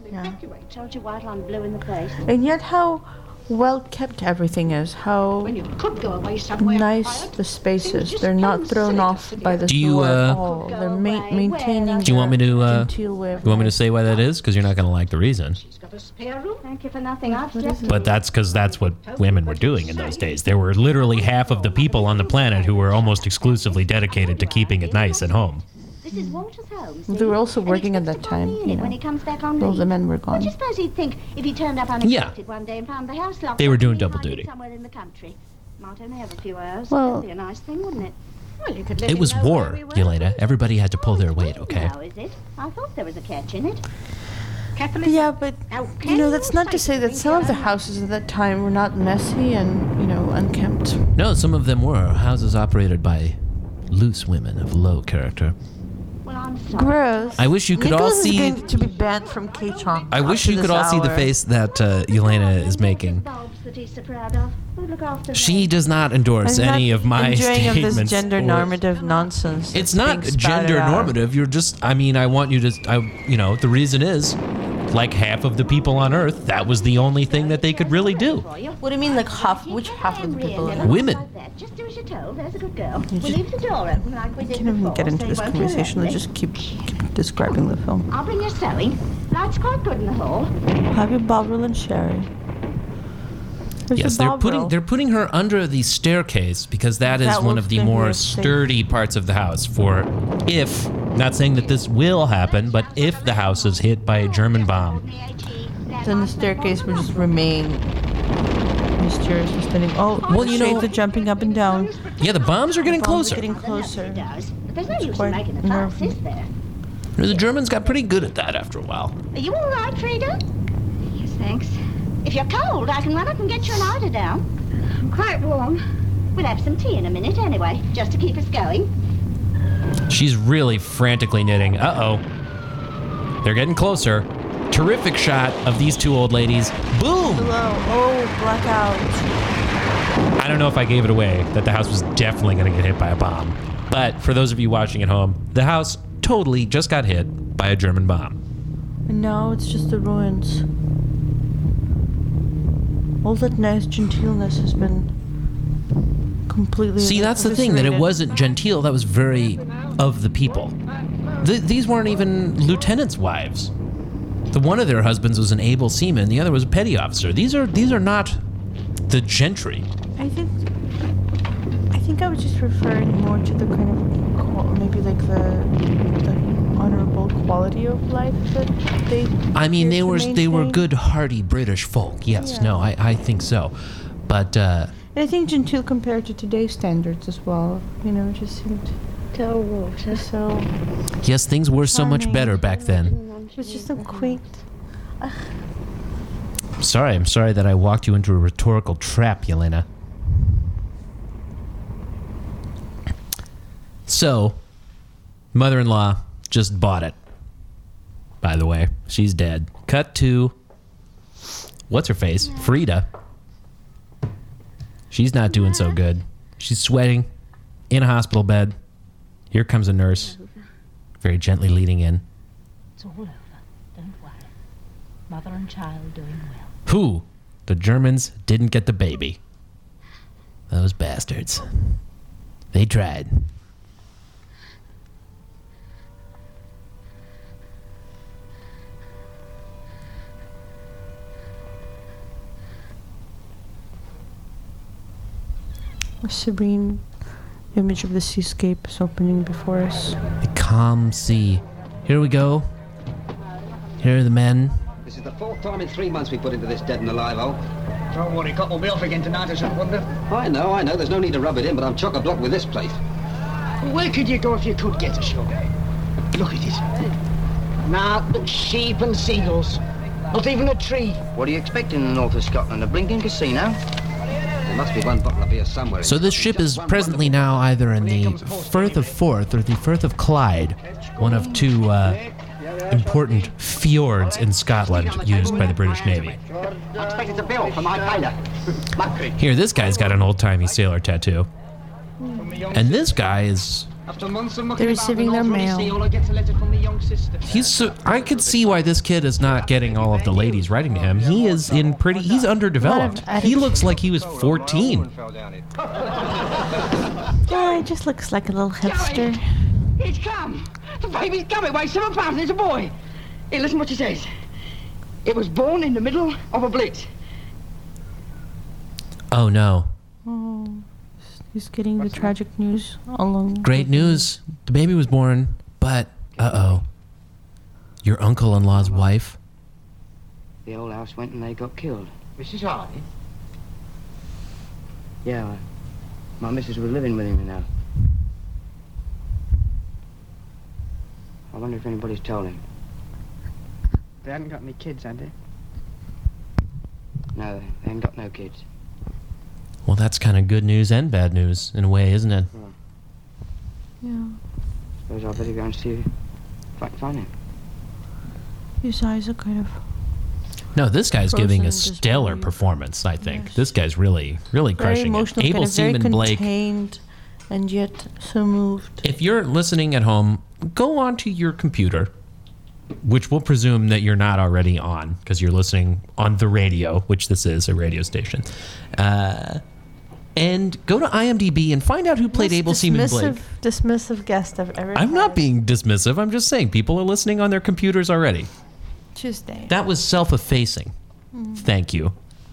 Told you while I'm blue in the face. And yet how well kept everything is. How When you could go away somewhere. nice quiet. the spaces. They're not thrown off by the Do you, door at uh, all. They're ma- maintaining. Do you want me to uh, genteel way of you want me to life. say why that is? Because you're not going to like the reason. She's got a spare room. Thank you for nothing. I've slept. But that's because that's what women were doing in those days. There were literally half of the people on the planet who were almost exclusively dedicated to keeping it nice at home. This is Walter's home. They see? were also And he working at expects that to find time, me in you it when know. he comes back on All leave. the men were What do gone. you suppose he'd think if he turned up unexpected one day and found the house locked? They were up doing and he double hiding duty. Somewhere in the country. Might only have a few hours. Well- That'd be a nice thing, wouldn't it? Well, you could let It him was know war, where we were. Yelena. Everybody had to pull their weight, okay? Now, is it? I thought there was a catch in it. Catholic. Yeah, but Now, you know can that's you not to say that some of the houses at that time were not messy and you know unkempt. No, some of them were houses operated by loose women of low character. Well, I'm sorry. Gross. I wish you could Nicholas all see. is going to be banned from K-Chong. I wish after you could this all see the hour. face that uh, Yelena is making. Bulbs that he's so proud of. We'll look after She them. does not endorse I'm not any of my enjoying of statements. this gender or- normative nonsense. It's that's not being spouted gender out. normative. You're just. I mean, I want you to. I, you know, the reason is, like half of the people on Earth, that was the only thing that they could really do. What do you mean, like half? Which half of the people? Never Women. mind that. Just do as you're told. There's a good girl. You We'll just- leave the door open like we did Can't even before, get into so this you won't conversation. feel Let's lonely. just keep, keep describing the film. I'll bring your sewing. Light's quite good in the hall. Have your Bovril and Sherry. There's Yes, a they're Bovril. putting they're putting her under the staircase because that is That one will of the make more her safe. sturdy parts of the house for if, not saying that this will happen, but if the house is hit by a German bomb. Then the staircase will just remain mysteriously spinning. Oh, Well, you shades know- are jumping up and down. Yeah, the bombs are getting Bombs closer. are getting closer. Does. But there's no use in quite making a fuss, nerve- is there? The Germans got pretty good at that after a while. Are you all right, Frida? Yes, thanks. If you're cold, I can run up and get you an eider down. I'm quite warm. We'll have some tea in a minute anyway, just to keep us going. She's really frantically knitting. Uh-oh. They're getting closer. Terrific shot of these two old ladies. Boom! Hello. Oh, blackout. I don't know if I gave it away that the house was definitely going to get hit by a bomb. But for those of you watching at home, the house totally just got hit by a German bomb. And now it's just the ruins. All that nice genteelness has been completely See, that's the thing, that it eviscerated. wasn't genteel. That was very of the people. Th- these weren't even lieutenants' wives. The one of their husbands was an able seaman. The other was a petty officer. These are these are not the gentry. I think I think I was just referring more to the kind of qual- maybe like the the honorable quality of life that they. I mean, they appear were to they were maintain. good, hearty British folk. Yes, Yeah. no, I, I think so. But uh, And I think genteel compared to today's standards as well. You know, it just seemed Tell water. so. yes, things were so much Charming. better back then. It was just so quaint. Sorry, I'm sorry that I walked you into a rhetorical trap, Yelena. So, mother-in-law just bought it. By the way, she's dead. Cut to, what's her face? Frida. She's not doing so good. She's sweating, in a hospital bed. Here comes a nurse, very gently leading in. It's all over. Don't worry. Mother and child doing well. Who? The Germans didn't get the baby. Those bastards. They tried. A serene image of the seascape is opening before us. A calm sea. Here we go. Here are the men. This is the fourth time in three months we put into this dead and alive hole. Don't worry, Cop will be off again tonight, I shouldn't wonder. I know, I know, there's no need to rub it in, but I'm chock-a-block with this place. Where could you go if you could get ashore? Look at it. Now, but sheep and seagulls. Not even a tree. What do you expect in the north of Scotland? A blinking casino? There must be one bottle of beer somewhere. So this ship is presently now either in the Firth of Forth or the Firth of Clyde, one of two uh, important fjords in Scotland used by the British Navy. I expected a bill for my painter. Here, this guy's got an old-timey sailor tattoo. And this guy is... After months of They're receiving their mail. Sealer gets a letter from the young sister. He's so, I could see why this kid is not getting all of the ladies writing to him. He is in pretty... He's underdeveloped. He looks like he was fourteen. Yeah, it just looks like a little hipster. It's come. The baby's come. It weighs seven pounds and it's a boy. Hey, listen what she says. It was born in the middle of a blitz. Oh, no. Oh, he's getting the tragic news along. Great news. The baby was born, but... Uh-oh. Your uncle-in-law's wife? The old house went and they got killed. Missus Hardy? Yeah, well, my missus was living with him, you know. I wonder if anybody's told him. They hadn't got any kids, had they? No, they ain't got no kids. Well, that's kind of good news and bad news, in a way, isn't it? Yeah. Suppose I'd better go and see if I can find him. His eyes are kind of. No, this guy's giving a Frozen stellar disbelief. performance, I think. Yes. This guy's really, really Very crushing it. emotional, Able kind of very Seaman Blake. contained, and yet so moved. If you're listening at home, go onto your computer, which we'll presume that you're not already on, because you're listening on the radio, which this is, a radio station. Uh, and go to IMDb and find out who played Most Able Seaman Blake. dismissive, dismissive guest I've ever I'm had. not being dismissive. I'm just saying people are listening on their computers already. Tuesday. That was self-effacing. Thank you.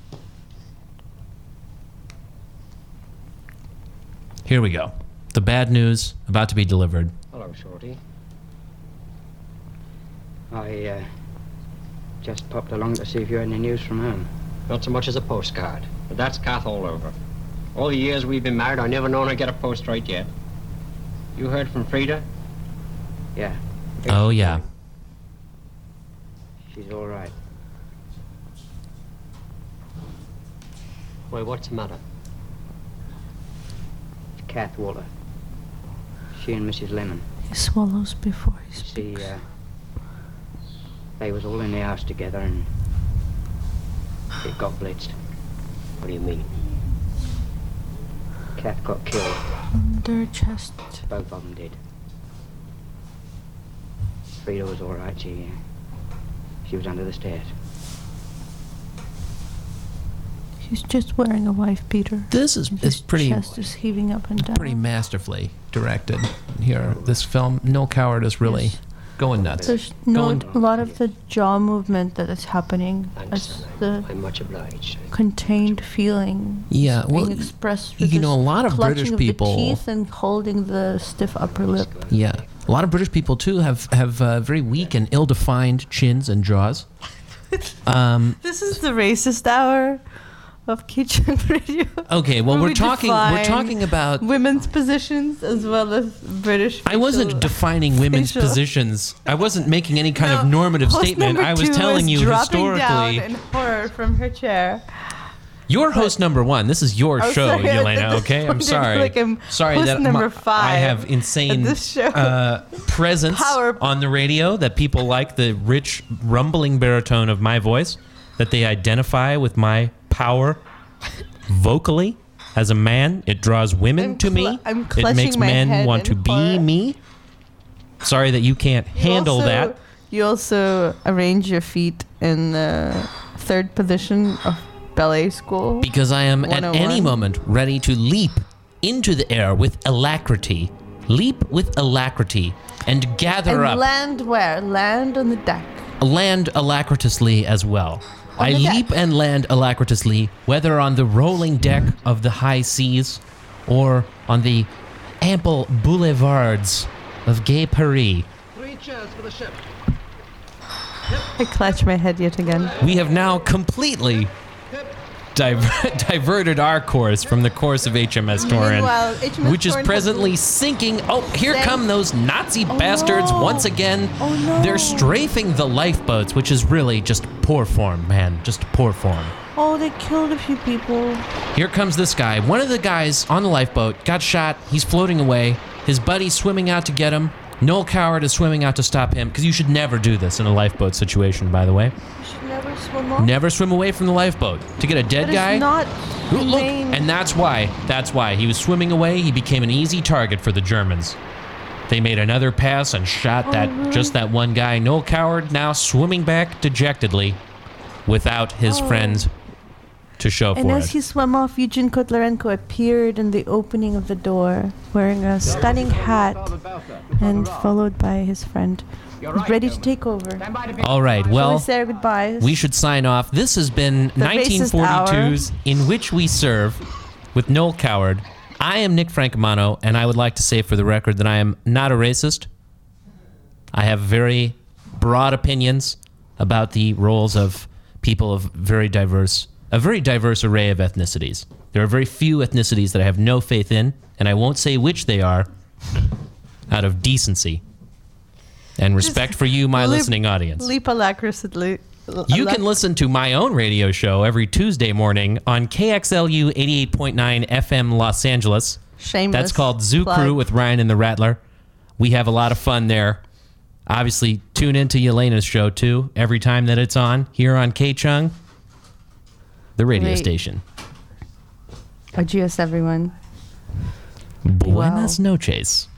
Here we go. The bad news about to be delivered. Hello, Shorty. I, uh, just popped along to see if you had any news from home. Not so much as a postcard, but that's Kath all over. All the years we've been married, I never known her get a post right yet. You heard from Frida? Yeah. Oh, yeah. She's all right. Why, what's the matter? It's Kath Waller. She and Missus Lemon. He swallows before he speaks. See, uh, they was all in the house together and it got blitzed. What do you mean? Kath got killed. Under chest. Both of them did. Frida was all right. She, uh, she was under the stairs. He's just wearing a wife beater. This is His is pretty chest is heaving up and down. pretty masterfully directed here. This film, Noel Coward is really Yes. going nuts. There's no Going- a lot of the jaw movement that is happening as the I'm much obliged. contained feeling Yeah, being well, expressed you through know, a this lot of clutching British of people- the teeth and holding the stiff upper lip. Yeah, a lot of British people too have have uh, very weak and ill-defined chins and jaws. Um, This is the racist hour of Kitchen Radio. okay, well where we're we talking we're define talking about. women's positions as well as British. I wasn't facial- defining women's facial- positions. I wasn't making any kind of No, normative host statement. number I was two telling is you dropping historically. down in horror from her chair. You're host number one. This is your Oh, show, sorry, I Yelena. just Okay, I'm wondered, sorry. like, I'm sorry host that number my- I five have insane at this show. uh, presence Power- on the radio that people like the rich, rumbling baritone of my voice. That they identify with my power vocally as a man. It draws women I'm to me. cl- I'm it clutching makes my men head want to in be horror. me. Sorry that you can't You handle also- that. You also arrange your feet in the third position of ballet school. Because I am at one oh any one. moment ready to leap into the air with alacrity. Leap with alacrity and gather and up. land where? Land on the deck. Land alacritously as well. On I the deck. leap and land alacritously, whether on the rolling deck of the high seas or on the ample boulevards of gay Paris. Three cheers for the ship. I clutch my head yet again. We have now completely diver- diverted our course from the course of H M S Torrin, Meanwhile, H M S which is Torrin presently has- sinking. Oh, here Sank. come those Nazi bastards no. once again. Oh, no. They're strafing the lifeboats, which is really just poor form, man. Just poor form. Oh, they killed a few people. Here comes this guy. One of the guys on the lifeboat got shot. He's floating away. His buddy's swimming out to get him. Noel Coward is swimming out to stop him, because you should never do this in a lifeboat situation, by the way. You should never swim off. Never swim away from the lifeboat. To get a dead That is guy. not Ooh, look, humane. and that's why. That's why he was swimming away. He became an easy target for the Germans. They made another pass and shot that Oh, really? just that one guy. Noel Coward now swimming back dejectedly, without his Oh. friends to show And for as it. he swam off, Eugene Kotlarenko appeared in the opening of the door, wearing a stunning hat, and followed by his friend. He's ready to take over. All right. Shall Well, we say our goodbyes? we should sign off. This has been The nineteen forty-two's In Which We Serve with Noel Coward. I am Nick Francomano, and I would like to say for the record that I am not a racist. I have very broad opinions about the roles of people of very diverse, a very diverse array of ethnicities. There are very few ethnicities that I have no faith in, and I won't say which they are, out of decency and respect for you, my Leap- listening audience. Leap alacritously. You can listen to my own radio show every Tuesday morning on K X L U eighty-eight point nine F M Los Angeles. Shameless That's called Zoo plug. Crew with Ryan and the Rattler. We have a lot of fun there. Obviously, tune into Yelena's show too every time that it's on here on K Chung, the radio Wait. station. Adios, everyone. Buenas noches.